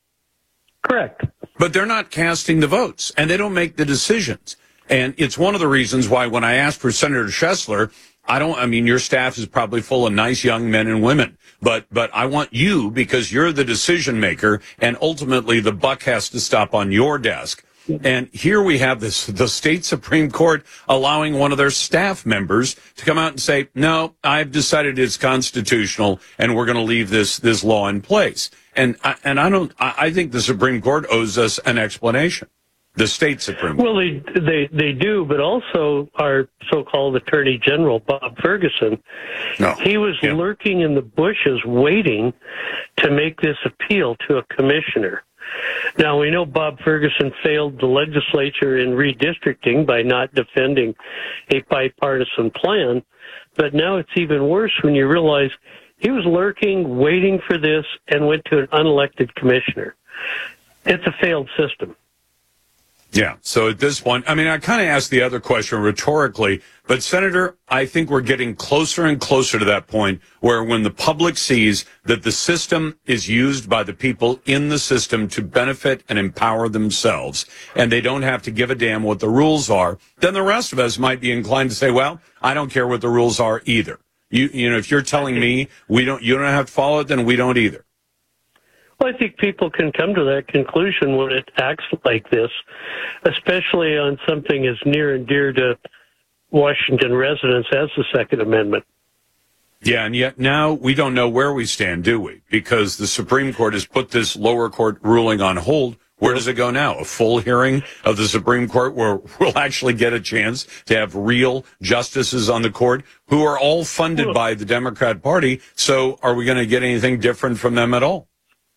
Correct. But they're not casting the votes, and they don't make the decisions. And it's one of the reasons why when I asked for Senator Chesler, I don't, I mean, your staff is probably full of nice young men and women, but, but I want you because you're the decision maker, and ultimately the buck has to stop on your desk. And here we have this, the state Supreme Court allowing one of their staff members to come out and say, no, I've decided it's constitutional and we're going to leave this, this law in place. And I, and I don't, I think the Supreme Court owes us an explanation. The state Supreme Court. Well, they, they, they do, but also our so-called Attorney General, Bob Ferguson, no. he was yeah. lurking in the bushes waiting to make this appeal to a commissioner. Now, we know Bob Ferguson failed the legislature in redistricting by not defending a bipartisan plan, but now it's even worse when you realize he was lurking, waiting for this, and went to an unelected commissioner. It's a failed system. Yeah, so at this point, I mean, I kind of asked the other question rhetorically, but Senator, I think we're getting closer and closer to that point where when the public sees that the system is used by the people in the system to benefit and empower themselves, and they don't have to give a damn what the rules are, then the rest of us might be inclined to say, well, I don't care what the rules are either. You, you know, if you're telling me we don't, you don't have to follow it, then we don't either. Well, I think people can come to that conclusion when it acts like this, especially on something as near and dear to Washington residents as the Second Amendment. Yeah, and yet now we don't know where we stand, do we? Because the Supreme Court has put this lower court ruling on hold. Where does it go now? A full hearing of the Supreme Court where we'll actually get a chance to have real justices on the court who are all funded by the Democrat Party. So are we going to get anything different from them at all?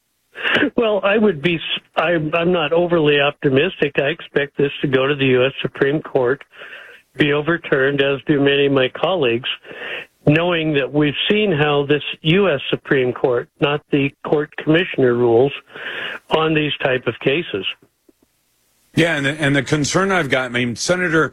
Well, I would be, I'm, I'm not overly optimistic. I expect this to go to the U S Supreme Court, be overturned, as do many of my colleagues, knowing that we've seen how this U S Supreme Court, not the court commissioner, rules on these type of cases. Yeah, and the, and the concern I've got, I mean, Senator,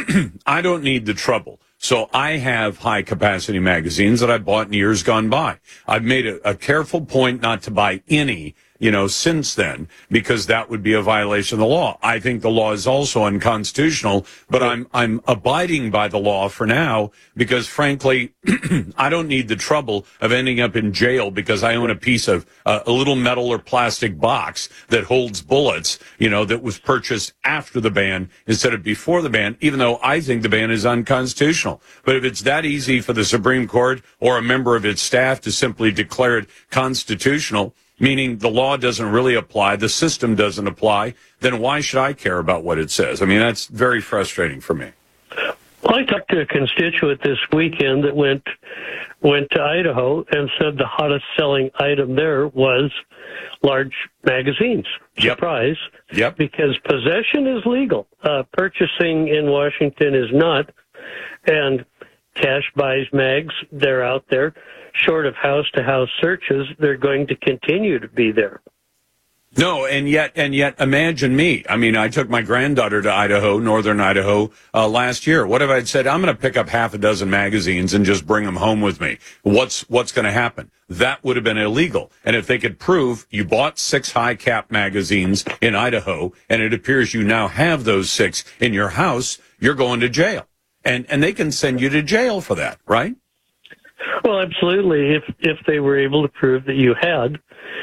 I don't need the trouble. So I have high-capacity magazines that I bought in years gone by. I've made a, a careful point not to buy any, you know, since then, because that would be a violation of the law. I think the law is also unconstitutional, but I'm I'm abiding by the law for now because, frankly, I don't need the trouble of ending up in jail because I own a piece of uh, a little metal or plastic box that holds bullets, you know, that was purchased after the ban instead of before the ban, even though I think the ban is unconstitutional. But if it's that easy for the Supreme Court or a member of its staff to simply declare it constitutional, meaning the law doesn't really apply, the system doesn't apply, then why should I care about what it says? I mean, that's very frustrating for me. Well, I talked to a constituent this weekend that went went to Idaho and said the hottest selling item there was large magazines. Yep. Surprise. Yep. Because possession is legal. Uh, purchasing in Washington is not. And cash buys mags, they're out there. Short of house-to-house searches, they're going to continue to be there. No, and yet, and yet, imagine me. I mean, I took my granddaughter to Idaho, northern Idaho, uh, last year. What if I'd said, I'm going to pick up half a dozen magazines and just bring them home with me? What's, what's going to happen? That would have been illegal. And if they could prove you bought six high-cap magazines in Idaho, and it appears you now have those six in your house, you're going to jail. And, and they can send you to jail for that, right? Well, absolutely, if if they were able to prove that you had.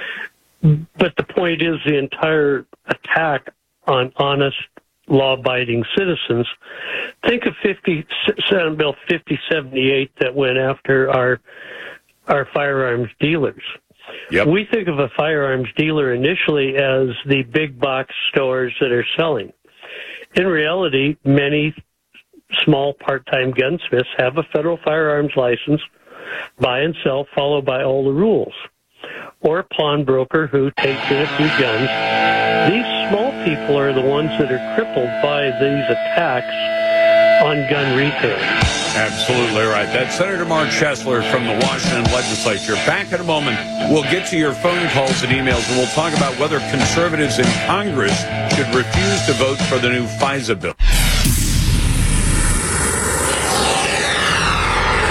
But the point is the entire attack on honest, law-abiding citizens. Think of fifty Senate Bill fifty seventy-eight that went after our our firearms dealers. Yep. We think of a firearms dealer initially as the big box stores that are selling. In reality, many small part-time gunsmiths have a federal firearms license, buy and sell, followed by all the rules. Or a pawnbroker who takes in a few guns. These small people are the ones that are crippled by these attacks on gun retail. Absolutely right. That's Senator Mark Chesler from the Washington legislature. Back in a moment, we'll get to your phone calls and emails, and we'll talk about whether conservatives in Congress should refuse to vote for the new FISA bill.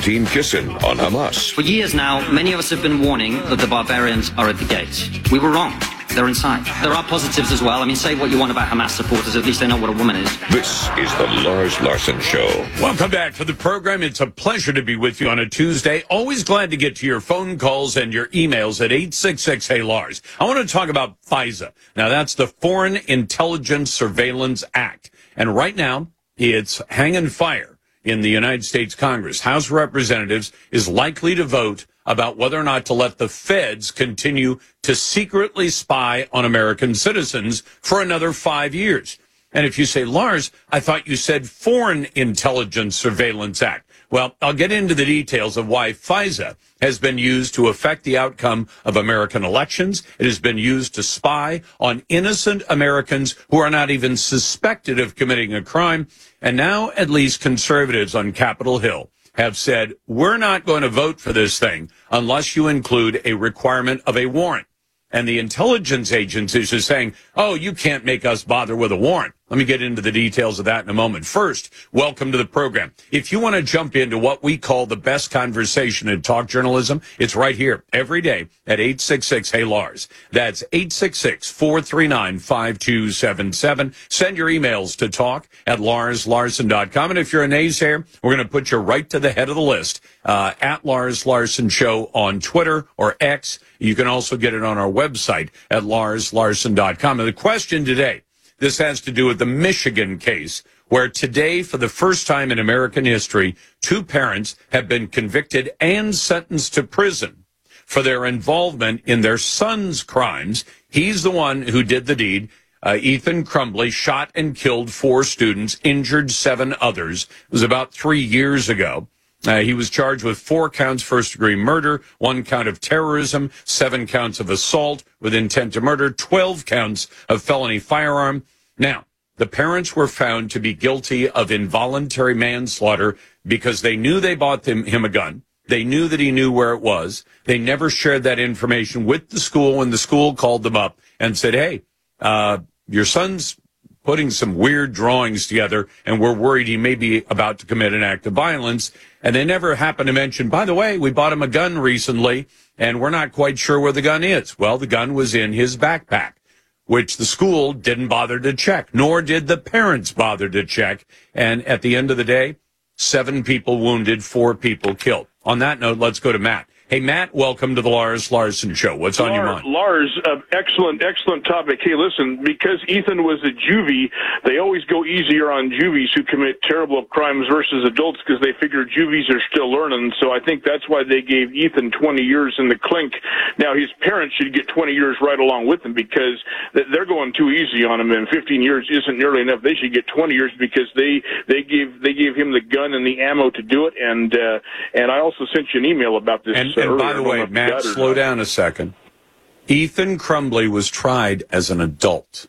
Team Kissin on Hamas. For years now, many of us have been warning that the barbarians are at the gates. We were wrong. They're inside. There are positives as well. I mean, say what you want about Hamas supporters. At least they know what a woman is. This is the Lars Larson Show. Welcome back to the program. It's a pleasure to be with you on a Tuesday. Always glad to get to your phone calls and your emails at eight six six, hey Lars. I want to talk about FISA. Now, that's the Foreign Intelligence Surveillance Act. And right now, it's hanging fire in the United States Congress. House of Representatives is likely to vote about whether or not to let the feds continue to secretly spy on American citizens for another five years. And if you say, Lars, I thought you said Foreign Intelligence Surveillance Act. Well, I'll get into the details of why FISA has been used to affect the outcome of American elections. It has been used to spy on innocent Americans who are not even suspected of committing a crime. And now at least conservatives on Capitol Hill have said, we're not going to vote for this thing unless you include a requirement of a warrant. And the intelligence agencies are saying, oh, you can't make us bother with a warrant. Let me get into the details of that in a moment. First, welcome to the program. If you want to jump into what we call the best conversation in talk journalism, it's right here every day at eight six six, hey Lars. That's eight six six, four three nine, five two seven seven. Send your emails to talk at lars larson dot com. And if you're a naysayer, we're going to put you right to the head of the list, uh, at Lars Larson Show on Twitter or X. You can also get it on our website at lars larson dot com. And the question today, this has to do with the Michigan case, where today, for the first time in American history, two parents have been convicted and sentenced to prison for their involvement in their son's crimes. He's the one who did the deed. Uh, Ethan Crumbley shot and killed four students, injured seven others. It was about three years ago. Uh, he was charged with four counts first-degree murder, one count of terrorism, seven counts of assault with intent to murder, twelve counts of felony firearm. Now, the parents were found to be guilty of involuntary manslaughter because they knew they bought them, him a gun. They knew that he knew where it was. They never shared that information with the school when the school called them up and said, hey, uh, your son's putting some weird drawings together, and we're worried he may be about to commit an act of violence. And they never happened to mention, by the way, we bought him a gun recently, and we're not quite sure where the gun is. Well, the gun was in his backpack, which the school didn't bother to check, nor did the parents bother to check. And at the end of the day, seven people wounded, four people killed. On that note, let's go to Matt. Hey, Matt, welcome to the Lars Larson Show. What's on your mind? Lars, uh, excellent, excellent topic. Hey, listen, because Ethan was a juvie, they always go easier on juvies who commit terrible crimes versus adults because they figure juvies are still learning. So I think that's why they gave Ethan twenty years in the clink. Now, his parents should get twenty years right along with him because they're going too easy on him, and fifteen years isn't nearly enough. They should get twenty years because they they gave they gave him the gun and the ammo to do it. And uh, and I also sent you an email about this. And, and by the way, Matt, slow down a second. Ethan Crumbley was tried as an adult.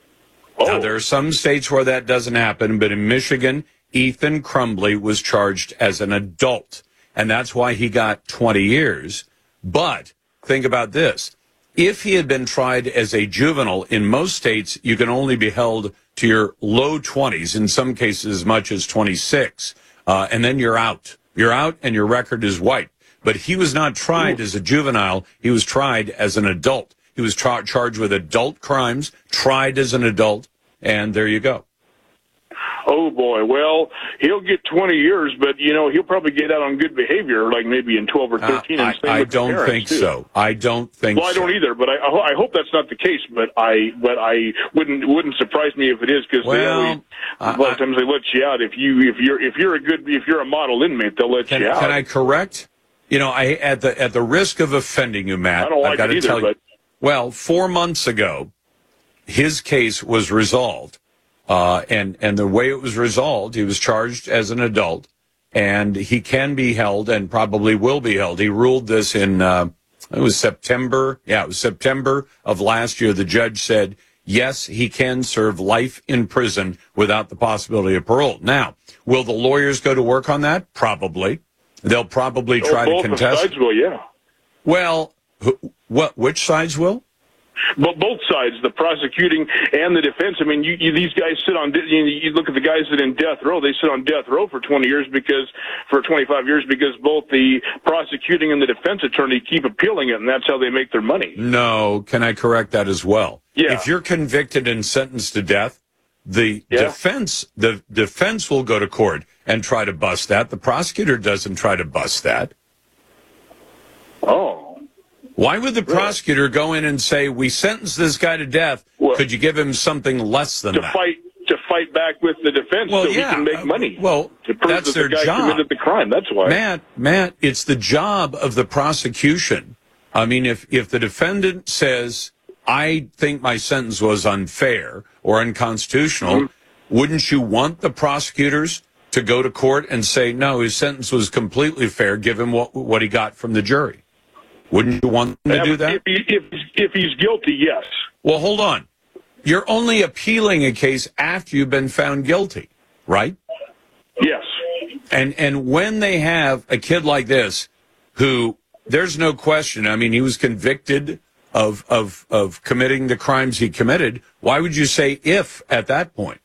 Oh. Now, there are some states where that doesn't happen, but in Michigan, Ethan Crumbley was charged as an adult, and that's why he got twenty years. But think about this. If he had been tried as a juvenile, in most states, you can only be held to your low twenties, in some cases as much as twenty-six, uh, and then you're out. You're out, and your record is white. But he was not tried as a juvenile. He was tried as an adult. He was tra- charged with adult crimes, tried as an adult, and there you go. Oh, boy. Well, he'll get twenty years, but, you know, he'll probably get out on good behavior, like maybe in twelve or thirteen. Uh, and same I, I with don't parents, think too. so. I don't think well, so. Well, I don't either, but I, I hope that's not the case, but I but I wouldn't wouldn't surprise me if it is, because well, they always, uh, a lot of times they let you out. If, you, if, you're, if you're a good, if you're a model inmate, they'll let can, you out. Can I correct? You know, I at the at the risk of offending you, Matt, I don't like I've got it to either, tell but... you. Well, four months ago, his case was resolved, uh, and and the way it was resolved, he was charged as an adult, and he can be held and probably will be held. He ruled this in uh, it was September. Yeah, it was September of last year. The judge said yes, he can serve life in prison without the possibility of parole. Now, will the lawyers go to work on that? Probably. They'll probably try oh, to contest. Both sides will, yeah. Well, wh- what? Which sides will? But both sides, the prosecuting and the defense. I mean, you, you, these guys sit on. You, know, you look at the guys that are in death row. They sit on death row for twenty years because, for twenty-five years, because both the prosecuting and the defense attorney keep appealing it, and that's how they make their money. No, can I correct that as well? Yeah. If you're convicted and sentenced to death, the yeah. defense, the defense will go to court and try to bust that. The prosecutor doesn't try to bust that. Oh. Why would the prosecutor go in and say, we sentenced this guy to death, well, could you give him something less than to that? Fight, to fight back with the defense well, so yeah. he can make money. Uh, well, to prove that's that their the guy job. committed the crime. That's why. Matt, Matt, it's the job of the prosecution. I mean, if, if the defendant says, I think my sentence was unfair or unconstitutional, mm-hmm. wouldn't you want the prosecutors to go to court and say, no, his sentence was completely fair, give him what, what he got from the jury? Wouldn't you want them to do that? If, he, if, if he's guilty, yes. Well, hold on. You're only appealing a case after you've been found guilty, right? Yes. And and when they have a kid like this, who there's no question, I mean, he was convicted of of of committing the crimes he committed. Why would you say if at that point?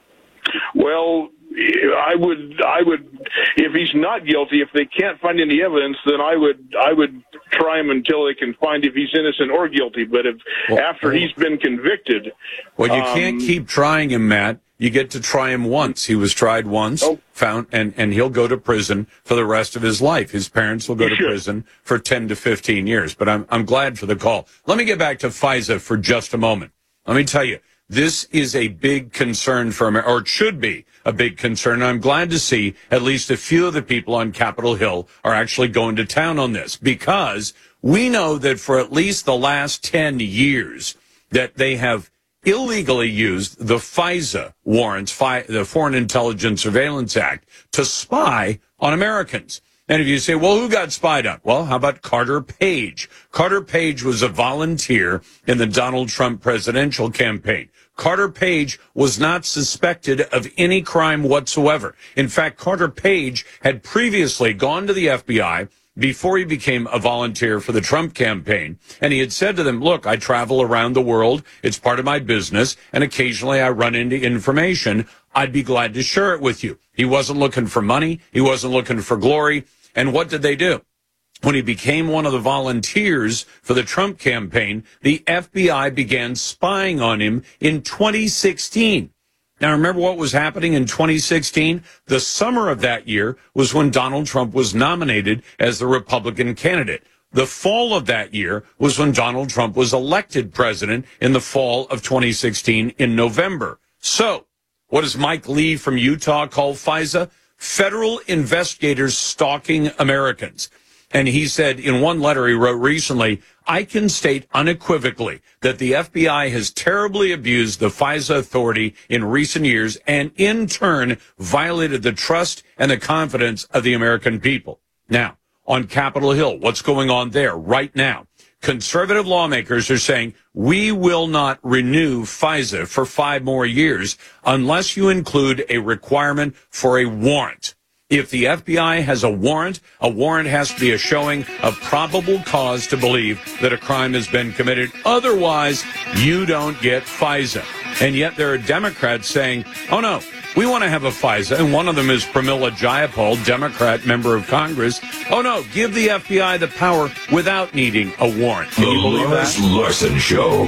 Well, I would, I would, if he's not guilty, if they can't find any evidence, then I would, I would try him until they can find if he's innocent or guilty. But if well, after he's been convicted, well, you um, can't keep trying him, Matt. You get to try him once. He was tried once, oh. found, and and he'll go to prison for the rest of his life. His parents will go to should. prison for ten to fifteen years. But I'm I'm glad for the call. Let me get back to FISA for just a moment. Let me tell you. This is a big concern for America, or it should be a big concern. And I'm glad to see at least a few of the people on Capitol Hill are actually going to town on this, because we know that for at least the last ten years that they have illegally used the FISA warrants, the Foreign Intelligence Surveillance Act, to spy on Americans. And if you say, well, who got spied on? Well, how about Carter Page? Carter Page was a volunteer in the Donald Trump presidential campaign. Carter Page was not suspected of any crime whatsoever. In fact, Carter Page had previously gone to the F B I before he became a volunteer for the Trump campaign. And he had said to them, look, I travel around the world. It's part of my business. And occasionally I run into information. I'd be glad to share it with you. He wasn't looking for money. He wasn't looking for glory. And what did they do? When he became one of the volunteers for the Trump campaign, the F B I began spying on him in twenty sixteen. Now, remember what was happening in twenty sixteen? The summer of that year was when Donald Trump was nominated as the Republican candidate. The fall of that year was when Donald Trump was elected president in the fall of twenty sixteen in November. So, what does Mike Lee from Utah call FISA? Federal investigators stalking Americans. And he said in one letter he wrote recently, I can state unequivocally that the F B I has terribly abused the FISA authority in recent years and in turn violated the trust and the confidence of the American people. Now, on Capitol Hill, what's going on there right now? Conservative lawmakers are saying we will not renew FISA for five more years unless you include a requirement for a warrant. If the F B I has a warrant, a warrant has to be a showing of probable cause to believe that a crime has been committed. Otherwise, you don't get FISA. And yet there are Democrats saying, oh, no, we want to have a FISA. And one of them is Pramila Jayapal, Democrat member of Congress. Oh, no, give the F B I the power without needing a warrant. Can the you believe Lars that? Larson Show.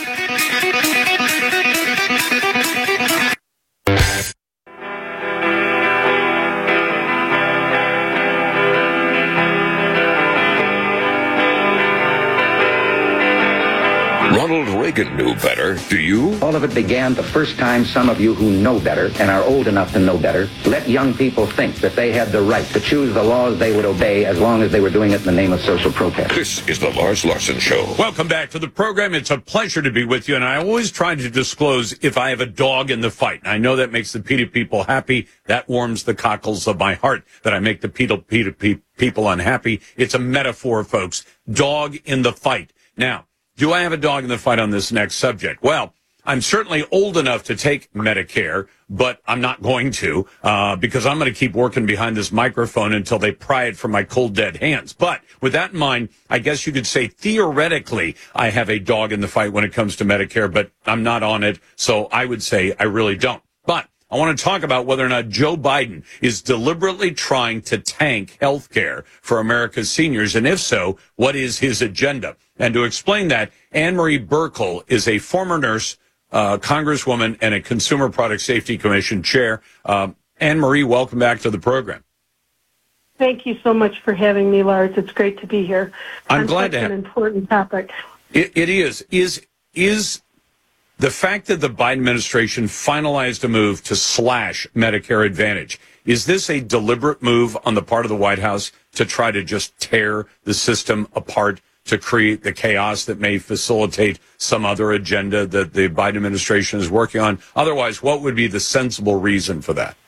Ronald Reagan knew better. Do you? All of it began the first time some of you who know better and are old enough to know better let young people think that they had the right to choose the laws they would obey as long as they were doing it in the name of social protest. This is the Lars Larson Show. Welcome back to the program. It's a pleasure to be with you, and I always try to disclose if I have a dog in the fight. And I know that makes the PETA people happy. That warms the cockles of my heart that I make the PETA, PETA people unhappy. It's a metaphor, folks. Dog in the fight. Now, do I have a dog in the fight on this next subject? Well, I'm certainly old enough to take Medicare, but I'm not going to uh, because I'm going to keep working behind this microphone until they pry it from my cold, dead hands. But with that in mind, I guess you could say theoretically I have a dog in the fight when it comes to Medicare, but I'm not on it, so I would say I really don't. But I want to talk about whether or not Joe Biden is deliberately trying to tank health care for America's seniors, and if so, what is his agenda? And to explain that, Anne Marie Buerkle is a former nurse, uh, congresswoman, and a Consumer Product Safety Commission chair. Uh, Anne Marie, welcome back to the program. Thank you so much for having me, Lars. It's great to be here. I'm on glad such to have an important topic. It, it is. Is is the fact that the Biden administration finalized a move to slash Medicare Advantage, is this a deliberate move on the part of the White House to try to just tear the system apart, to create the chaos that may facilitate some other agenda that the Biden administration is working on? Otherwise, what would be the sensible reason for that?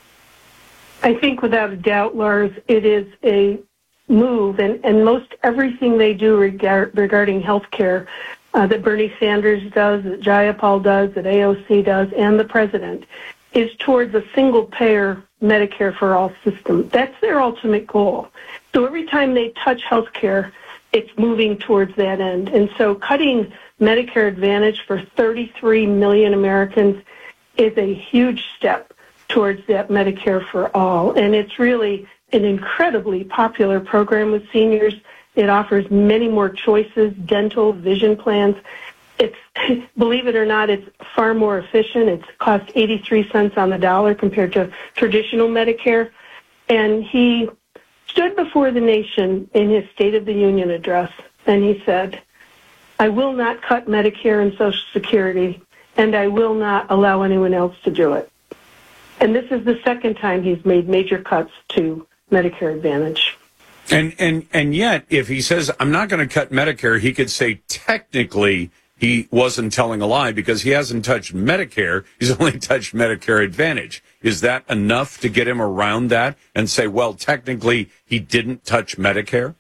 I think without a doubt, Lars, it is a move, and, and most everything they do regard, regarding health care uh, that Bernie Sanders does, that Jayapal does, that A O C does, and the president, is towards a single-payer Medicare for all system. That's their ultimate goal. So every time they touch health care, it's moving towards that end. And so cutting Medicare Advantage for thirty-three million Americans is a huge step towards that Medicare for all. And it's really an incredibly popular program with seniors. It offers many more choices, dental, vision plans. It's, believe it or not, it's far more efficient. It costs eighty-three cents on the dollar compared to traditional Medicare. And he stood before the nation in his State of the Union address, and he said, I will not cut Medicare and Social Security, and I will not allow anyone else to do it. And this is the second time he's made major cuts to Medicare Advantage. And and and yet, if he says, I'm not going to cut Medicare, he could say technically he wasn't telling a lie because he hasn't touched Medicare. He's only touched Medicare Advantage. Is that enough to get him around that and say, well, technically he didn't touch Medicare?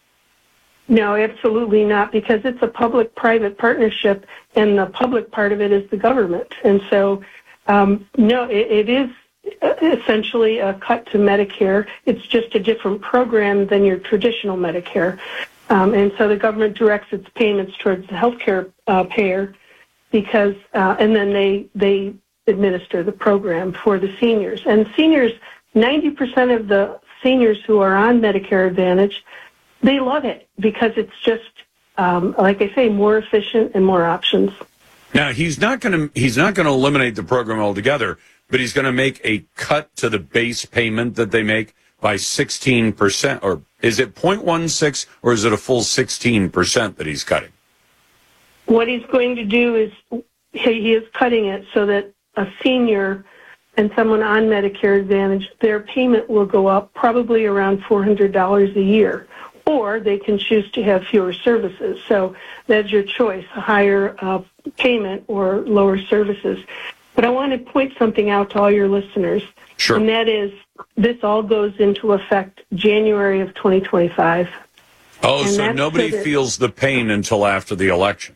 No, absolutely not, because it's a public-private partnership, and the public part of it is the government. And so, um, no, it, it is essentially a cut to Medicare. It's just a different program than your traditional Medicare. Um, and so the government directs its payments towards the healthcare uh, payer because, uh, and then they, they administer the program for the seniors. And seniors, ninety percent of the seniors who are on Medicare Advantage, they love it because it's just, um, like I say, more efficient and more options. Now, he's not going to, he's not going to eliminate the program altogether, but he's going to make a cut to the base payment that they make by sixteen percent, or is it zero point one six, or is it a full sixteen percent that he's cutting? What he's going to do is he is cutting it so that a senior and someone on Medicare Advantage, their payment will go up probably around four hundred dollars a year, or they can choose to have fewer services. So that's your choice, a higher uh, payment or lower services. But I want to point something out to all your listeners. Sure. And that is, this all goes into effect January of twenty twenty-five. Oh, and so nobody so feels the pain until after the election.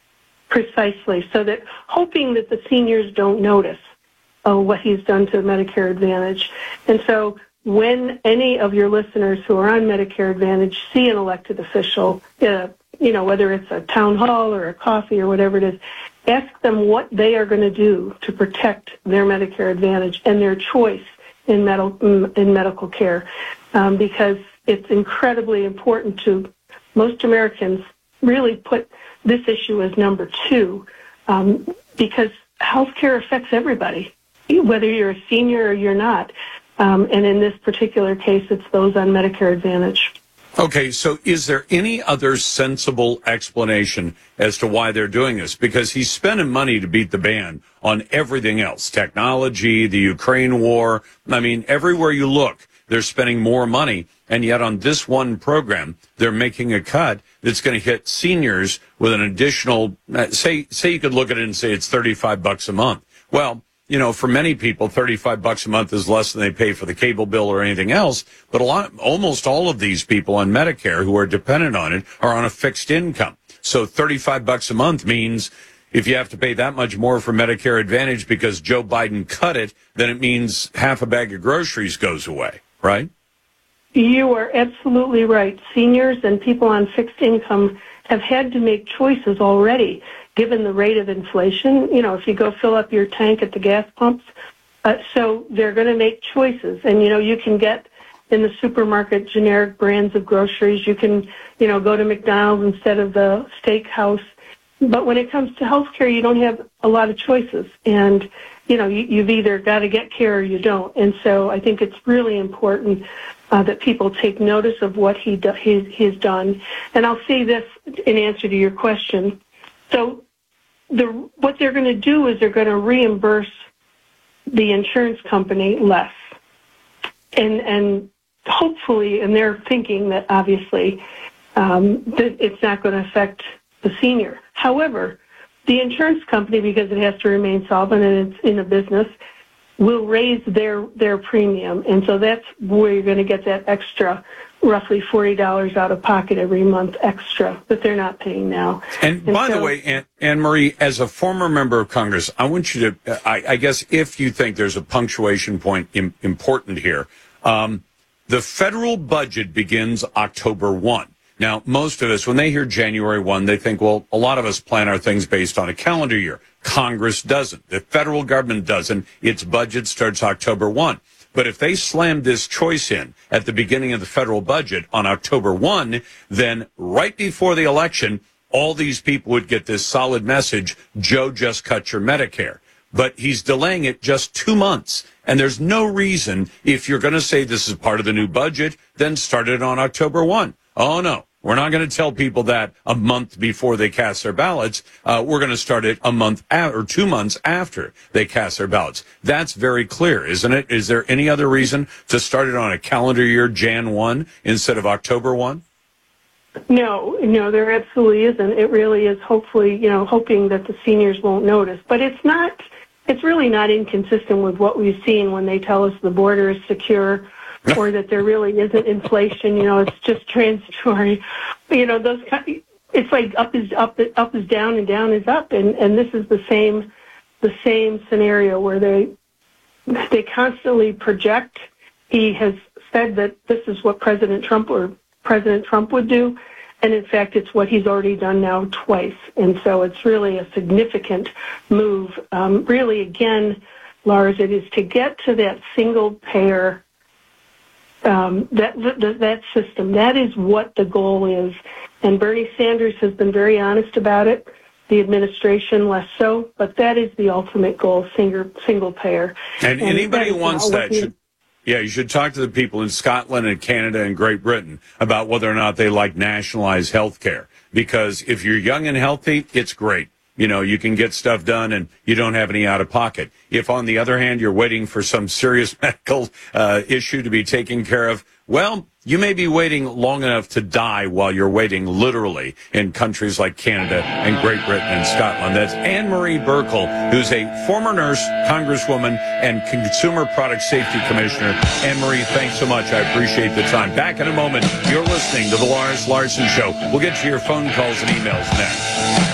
Precisely. So that, hoping that the seniors don't notice uh, what he's done to Medicare Advantage. And so when any of your listeners who are on Medicare Advantage see an elected official, uh, you know, whether it's a town hall or a coffee or whatever it is, ask them what they are going to do to protect their Medicare Advantage and their choice in, med- in medical care, um, because it's incredibly important to most Americans really put this issue as number two, um, because health care affects everybody, whether you're a senior or you're not. Um, and in this particular case, it's those on Medicare Advantage. Okay, so is there any other sensible explanation as to why they're doing this? Because he's spending money to beat the band on everything else, technology, the Ukraine war. I mean, everywhere you look, they're spending more money. And yet on this one program, they're making a cut that's going to hit seniors with an additional, say, say you could look at it and say it's thirty-five bucks a month. Well, you know, for many people, thirty-five bucks a month is less than they pay for the cable bill or anything else. But a lot, almost all of these people on Medicare who are dependent on it are on a fixed income. So thirty-five bucks a month means if you have to pay that much more for Medicare Advantage because Joe Biden cut it, then it means half a bag of groceries goes away, right? You are absolutely right. Seniors and people on fixed income have had to make choices already, given the rate of inflation. You know, if you go fill up your tank at the gas pumps, uh, so they're going to make choices. And, you know, you can get in the supermarket generic brands of groceries. You can, you know, go to McDonald's instead of the steakhouse. But when it comes to health care, you don't have a lot of choices. And, you know, you, you've either got to get care or you don't. And so I think it's really important uh, that people take notice of what he do, he's, he's done. And I'll say this in answer to your question. So the what they're going to do is they're going to reimburse the insurance company less. And, and hopefully, and they're thinking that obviously um, that it's not going to affect the senior. However, the insurance company, because it has to remain solvent and it's in a business, will raise their, their premium. And so that's where you're going to get that extra, roughly forty dollars out of pocket every month extra that they're not paying now. And, and by so, the way, Anne, Anne Marie, as a former member of Congress, I want you to, I, I guess if you think there's a punctuation point im- important here, um, the federal budget begins October first. Now, most of us, when they hear January first, they think, well, a lot of us plan our things based on a calendar year. Congress doesn't. The federal government doesn't. Its budget starts October first. But if they slammed this choice in at the beginning of the federal budget on October first, then right before the election, all these people would get this solid message, Joe just cut your Medicare. But he's delaying it just two months. And there's no reason, if you're going to say this is part of the new budget, then start it on October first. Oh, no. We're not going to tell people that a month before they cast their ballots. Uh, we're going to start it a month a- or two months after they cast their ballots. That's very clear, isn't it? Is there any other reason to start it on a calendar year, January first, instead of October first? No, no, there absolutely isn't. It really is hopefully, you know, hoping that the seniors won't notice. But it's not, it's really not inconsistent with what we've seen when they tell us the border is secure, or that there really isn't inflation, you know, it's just transitory. You know, those kind, it's like up is up, up is down, and down is up, and, and this is the same, the same scenario where they they constantly project. He has said that this is what President Trump or President Trump would do, and in fact, it's what he's already done now twice. And so it's really a significant move. Um, really, again, Lars, it is to get to that single payer. Um, that, that that system, that is what the goal is. And Bernie Sanders has been very honest about it, the administration less so, but that is the ultimate goal, single, single payer. And, and anybody who wants that should, yeah, you should talk to the people in Scotland and Canada and Great Britain about whether or not they like nationalized health care. Because if you're young and healthy, it's great. You know, you can get stuff done and you don't have any out of pocket. If, on the other hand, you're waiting for some serious medical uh, issue to be taken care of, well, you may be waiting long enough to die while you're waiting, literally, in countries like Canada and Great Britain and Scotland. That's Anne Marie Buerkle, who's a former nurse, congresswoman, and Consumer Product Safety Commissioner. Anne Marie, thanks so much. I appreciate the time. Back in a moment. You're listening to The Lars Larson Show. We'll get to your phone calls and emails next.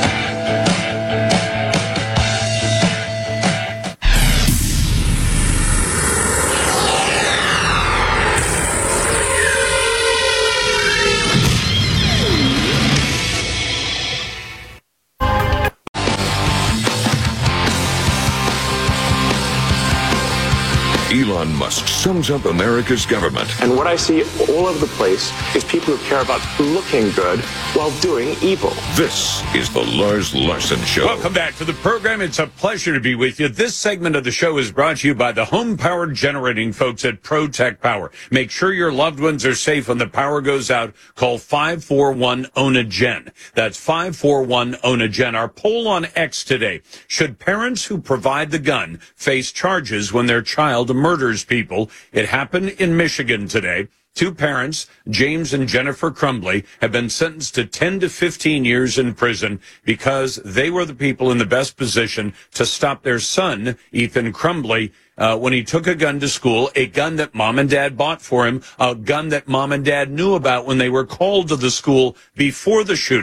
Elon Musk sums up America's government. And what I see all over the place is people who care about looking good while doing evil. This is the Lars Larson Show. Welcome back to the program. It's a pleasure to be with you. This segment of the show is brought to you by the home-powered generating folks at ProTech Power. Make sure your loved ones are safe when the power goes out. Call five four one O N A G E N. That's five four one O N A G E N. Our poll on X today. Should parents who provide the gun face charges when their child murders people? It happened in Michigan today. Two parents, James and Jennifer Crumbley, have been sentenced to ten to fifteen years in prison because they were the people in the best position to stop their son, Ethan Crumbley, uh, when he took a gun to school, a gun that mom and dad bought for him, a gun that mom and dad knew about when they were called to the school before the shooting.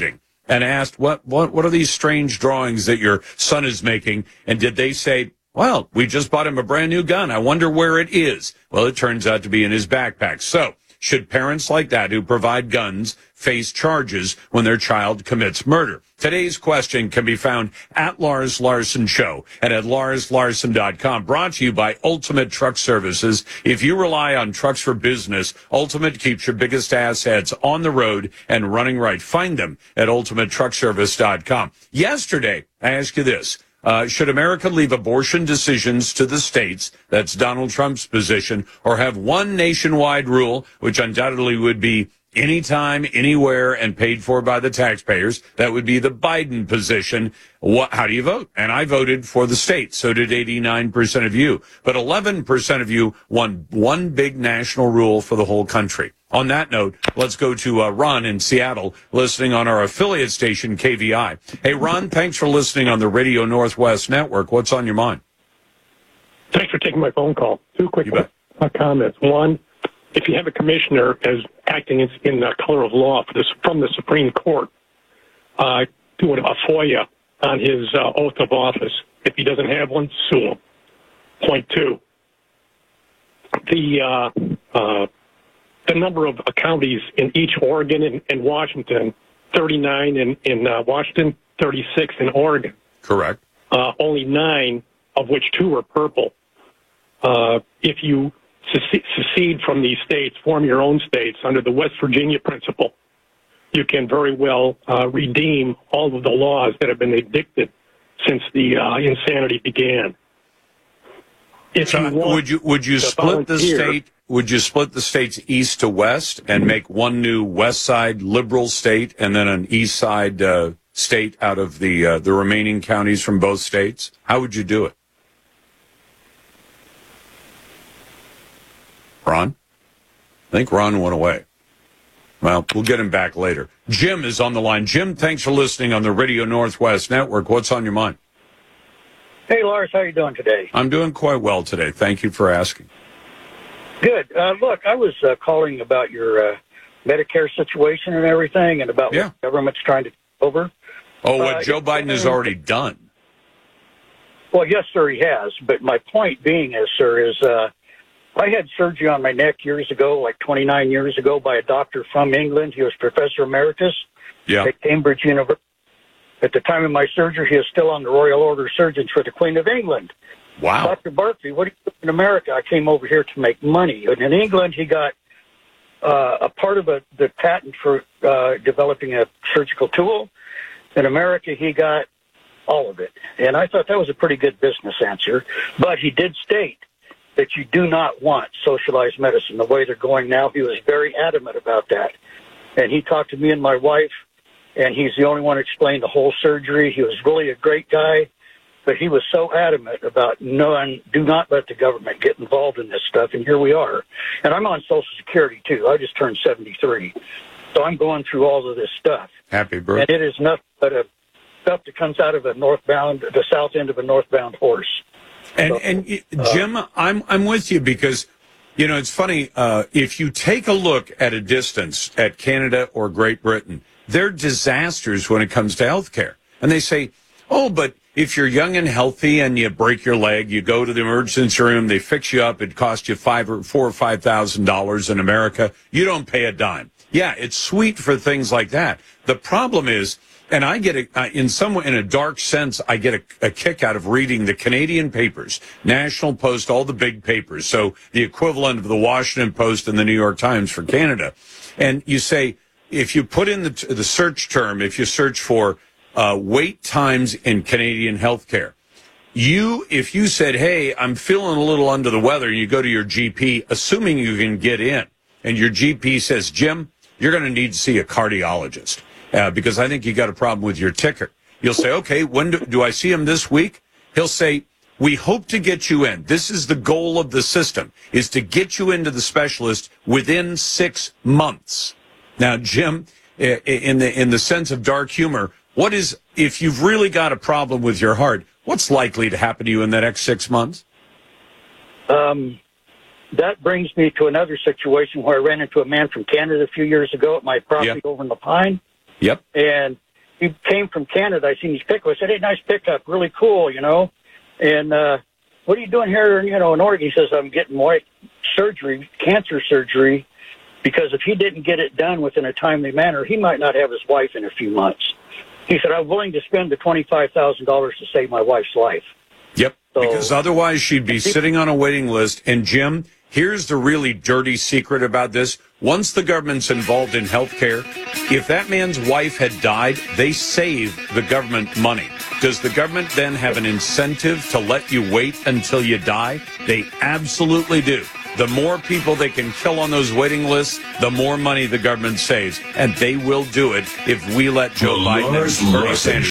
and asked, what, what, what are these strange drawings that your son is making? And did they say, well, we just bought him a brand new gun. I wonder where it is. Well, it turns out to be in his backpack. So should parents like that who provide guns face charges when their child commits murder? Today's question can be found at Lars Larson Show and at lars larson dot com. Brought to you by Ultimate Truck Services. If you rely on trucks for business, Ultimate keeps your biggest assets on the road and running right. Find them at ultimate truck service dot com. Yesterday, I asked you this. Uh, should America leave abortion decisions to the states? That's Donald Trump's position. Or have one nationwide rule, which undoubtedly would be anytime, anywhere, and paid for by the taxpayers? That would be the Biden position. What, how do you vote? And I voted for the states. So did eighty-nine percent of you. But eleven percent of you want one big national rule for the whole country. On that note, let's go to uh, Ron in Seattle, listening on our affiliate station, K V I. Hey, Ron, thanks for listening on the Radio Northwest Network. What's on your mind? Thanks for taking my phone call. Two quick uh, comments. One, if you have a commissioner as acting in, in the color of law for this, from the Supreme Court, uh, do a FOIA on his uh, oath of office. If he doesn't have one, sue him. Point two, the uh, uh, the number of counties in each Oregon and, and Washington, thirty-nine in, in uh, Washington, thirty-six in Oregon. Correct. Uh, only nine, of which two are purple. Uh, if you secede from these states, form your own states under the West Virginia principle, you can very well uh, redeem all of the laws that have been edicted since the uh, insanity began. If so you want would you would you split the state? Would you split the states east to west and make one new west side liberal state and then an east side uh, state out of the uh, the remaining counties from both states? How would you do it? Ron? I think Ron went away. Well, we'll get him back later. Jim is on the line. Jim, thanks for listening on the Radio Northwest Network. What's on your mind? Hey, Lars, how you doing today? I'm doing quite well today. Thank you for asking. Good. Uh, look, I was uh, calling about your uh, Medicare situation and everything and about yeah. what the government's trying to take over. Oh, what uh, Joe Biden has already done. Well, yes, sir, he has. But my point being is, sir, is uh, I had surgery on my neck years ago, like twenty-nine years ago, by a doctor from England. He was Professor Emeritus yeah. at Cambridge University. At the time of my surgery, he was still on the Royal Order of Surgeons for the Queen of England. Wow. Doctor Barkley, what do you do in America? I came over here to make money. And in England, he got uh, a part of a, the patent for uh, developing a surgical tool. In America, he got all of it. And I thought that was a pretty good business answer. But he did state that you do not want socialized medicine the way they're going now. He was very adamant about that. And he talked to me and my wife, and he's the only one who explained the whole surgery. He was really a great guy, but he was so adamant about no, do not let the government get involved in this stuff, and here we are. And I'm on Social Security, too. I just turned seventy-three, so I'm going through all of this stuff. Happy birthday. And it is nothing but a stuff that comes out of a northbound, the south end of a northbound horse. And, so, and Jim, uh, I'm I'm with you because, you know, it's funny. Uh, if you take a look at a distance at Canada or Great Britain, they're disasters when it comes to health care. And they say, oh, but if you're young and healthy and you break your leg, you go to the emergency room, they fix you up, it costs you five or four or five thousand dollars in America. You don't pay a dime. Yeah, it's sweet for things like that. The problem is, and I get a, uh, in some in a dark sense, I get a, a kick out of reading the Canadian papers, National Post, all the big papers. So the equivalent of the Washington Post and the New York Times for Canada. And you say, if you put in the, the search term, if you search for uh, wait times in Canadian healthcare, you, if you said, hey, I'm feeling a little under the weather, and you go to your G P, assuming you can get in, and your G P says, Jim, you're going to need to see a cardiologist uh, because I think you got a problem with your ticker. You'll say, okay, when do, do I see him this week? He'll say, we hope to get you in. This is the goal of the system, is to get you into the specialist within six months. Now, Jim, in the in the sense of dark humor, what is, if you've really got a problem with your heart, what's likely to happen to you in the next six months? Um, that brings me to another situation where I ran into a man from Canada a few years ago at my property yep. over in La Pine. Yep. And he came from Canada. I seen his pickup. I said, "Hey, nice pickup, really cool, you know." And uh, what are you doing here, you know, in Oregon? He says, "I'm getting white surgery, cancer surgery, because if he didn't get it done within a timely manner, he might not have his wife in a few months." He said, "I'm willing to spend the twenty-five thousand dollars to save my wife's life." Yep, so, because otherwise she'd be sitting on a waiting list. And, Jim, here's the really dirty secret about this. Once the government's involved in health care, if that man's wife had died, they save the government money. Does the government then have an incentive to let you wait until you die? They absolutely do. The more people they can kill on those waiting lists, the more money the government saves. And they will do it if we let Joe Biden and Bernie Sanders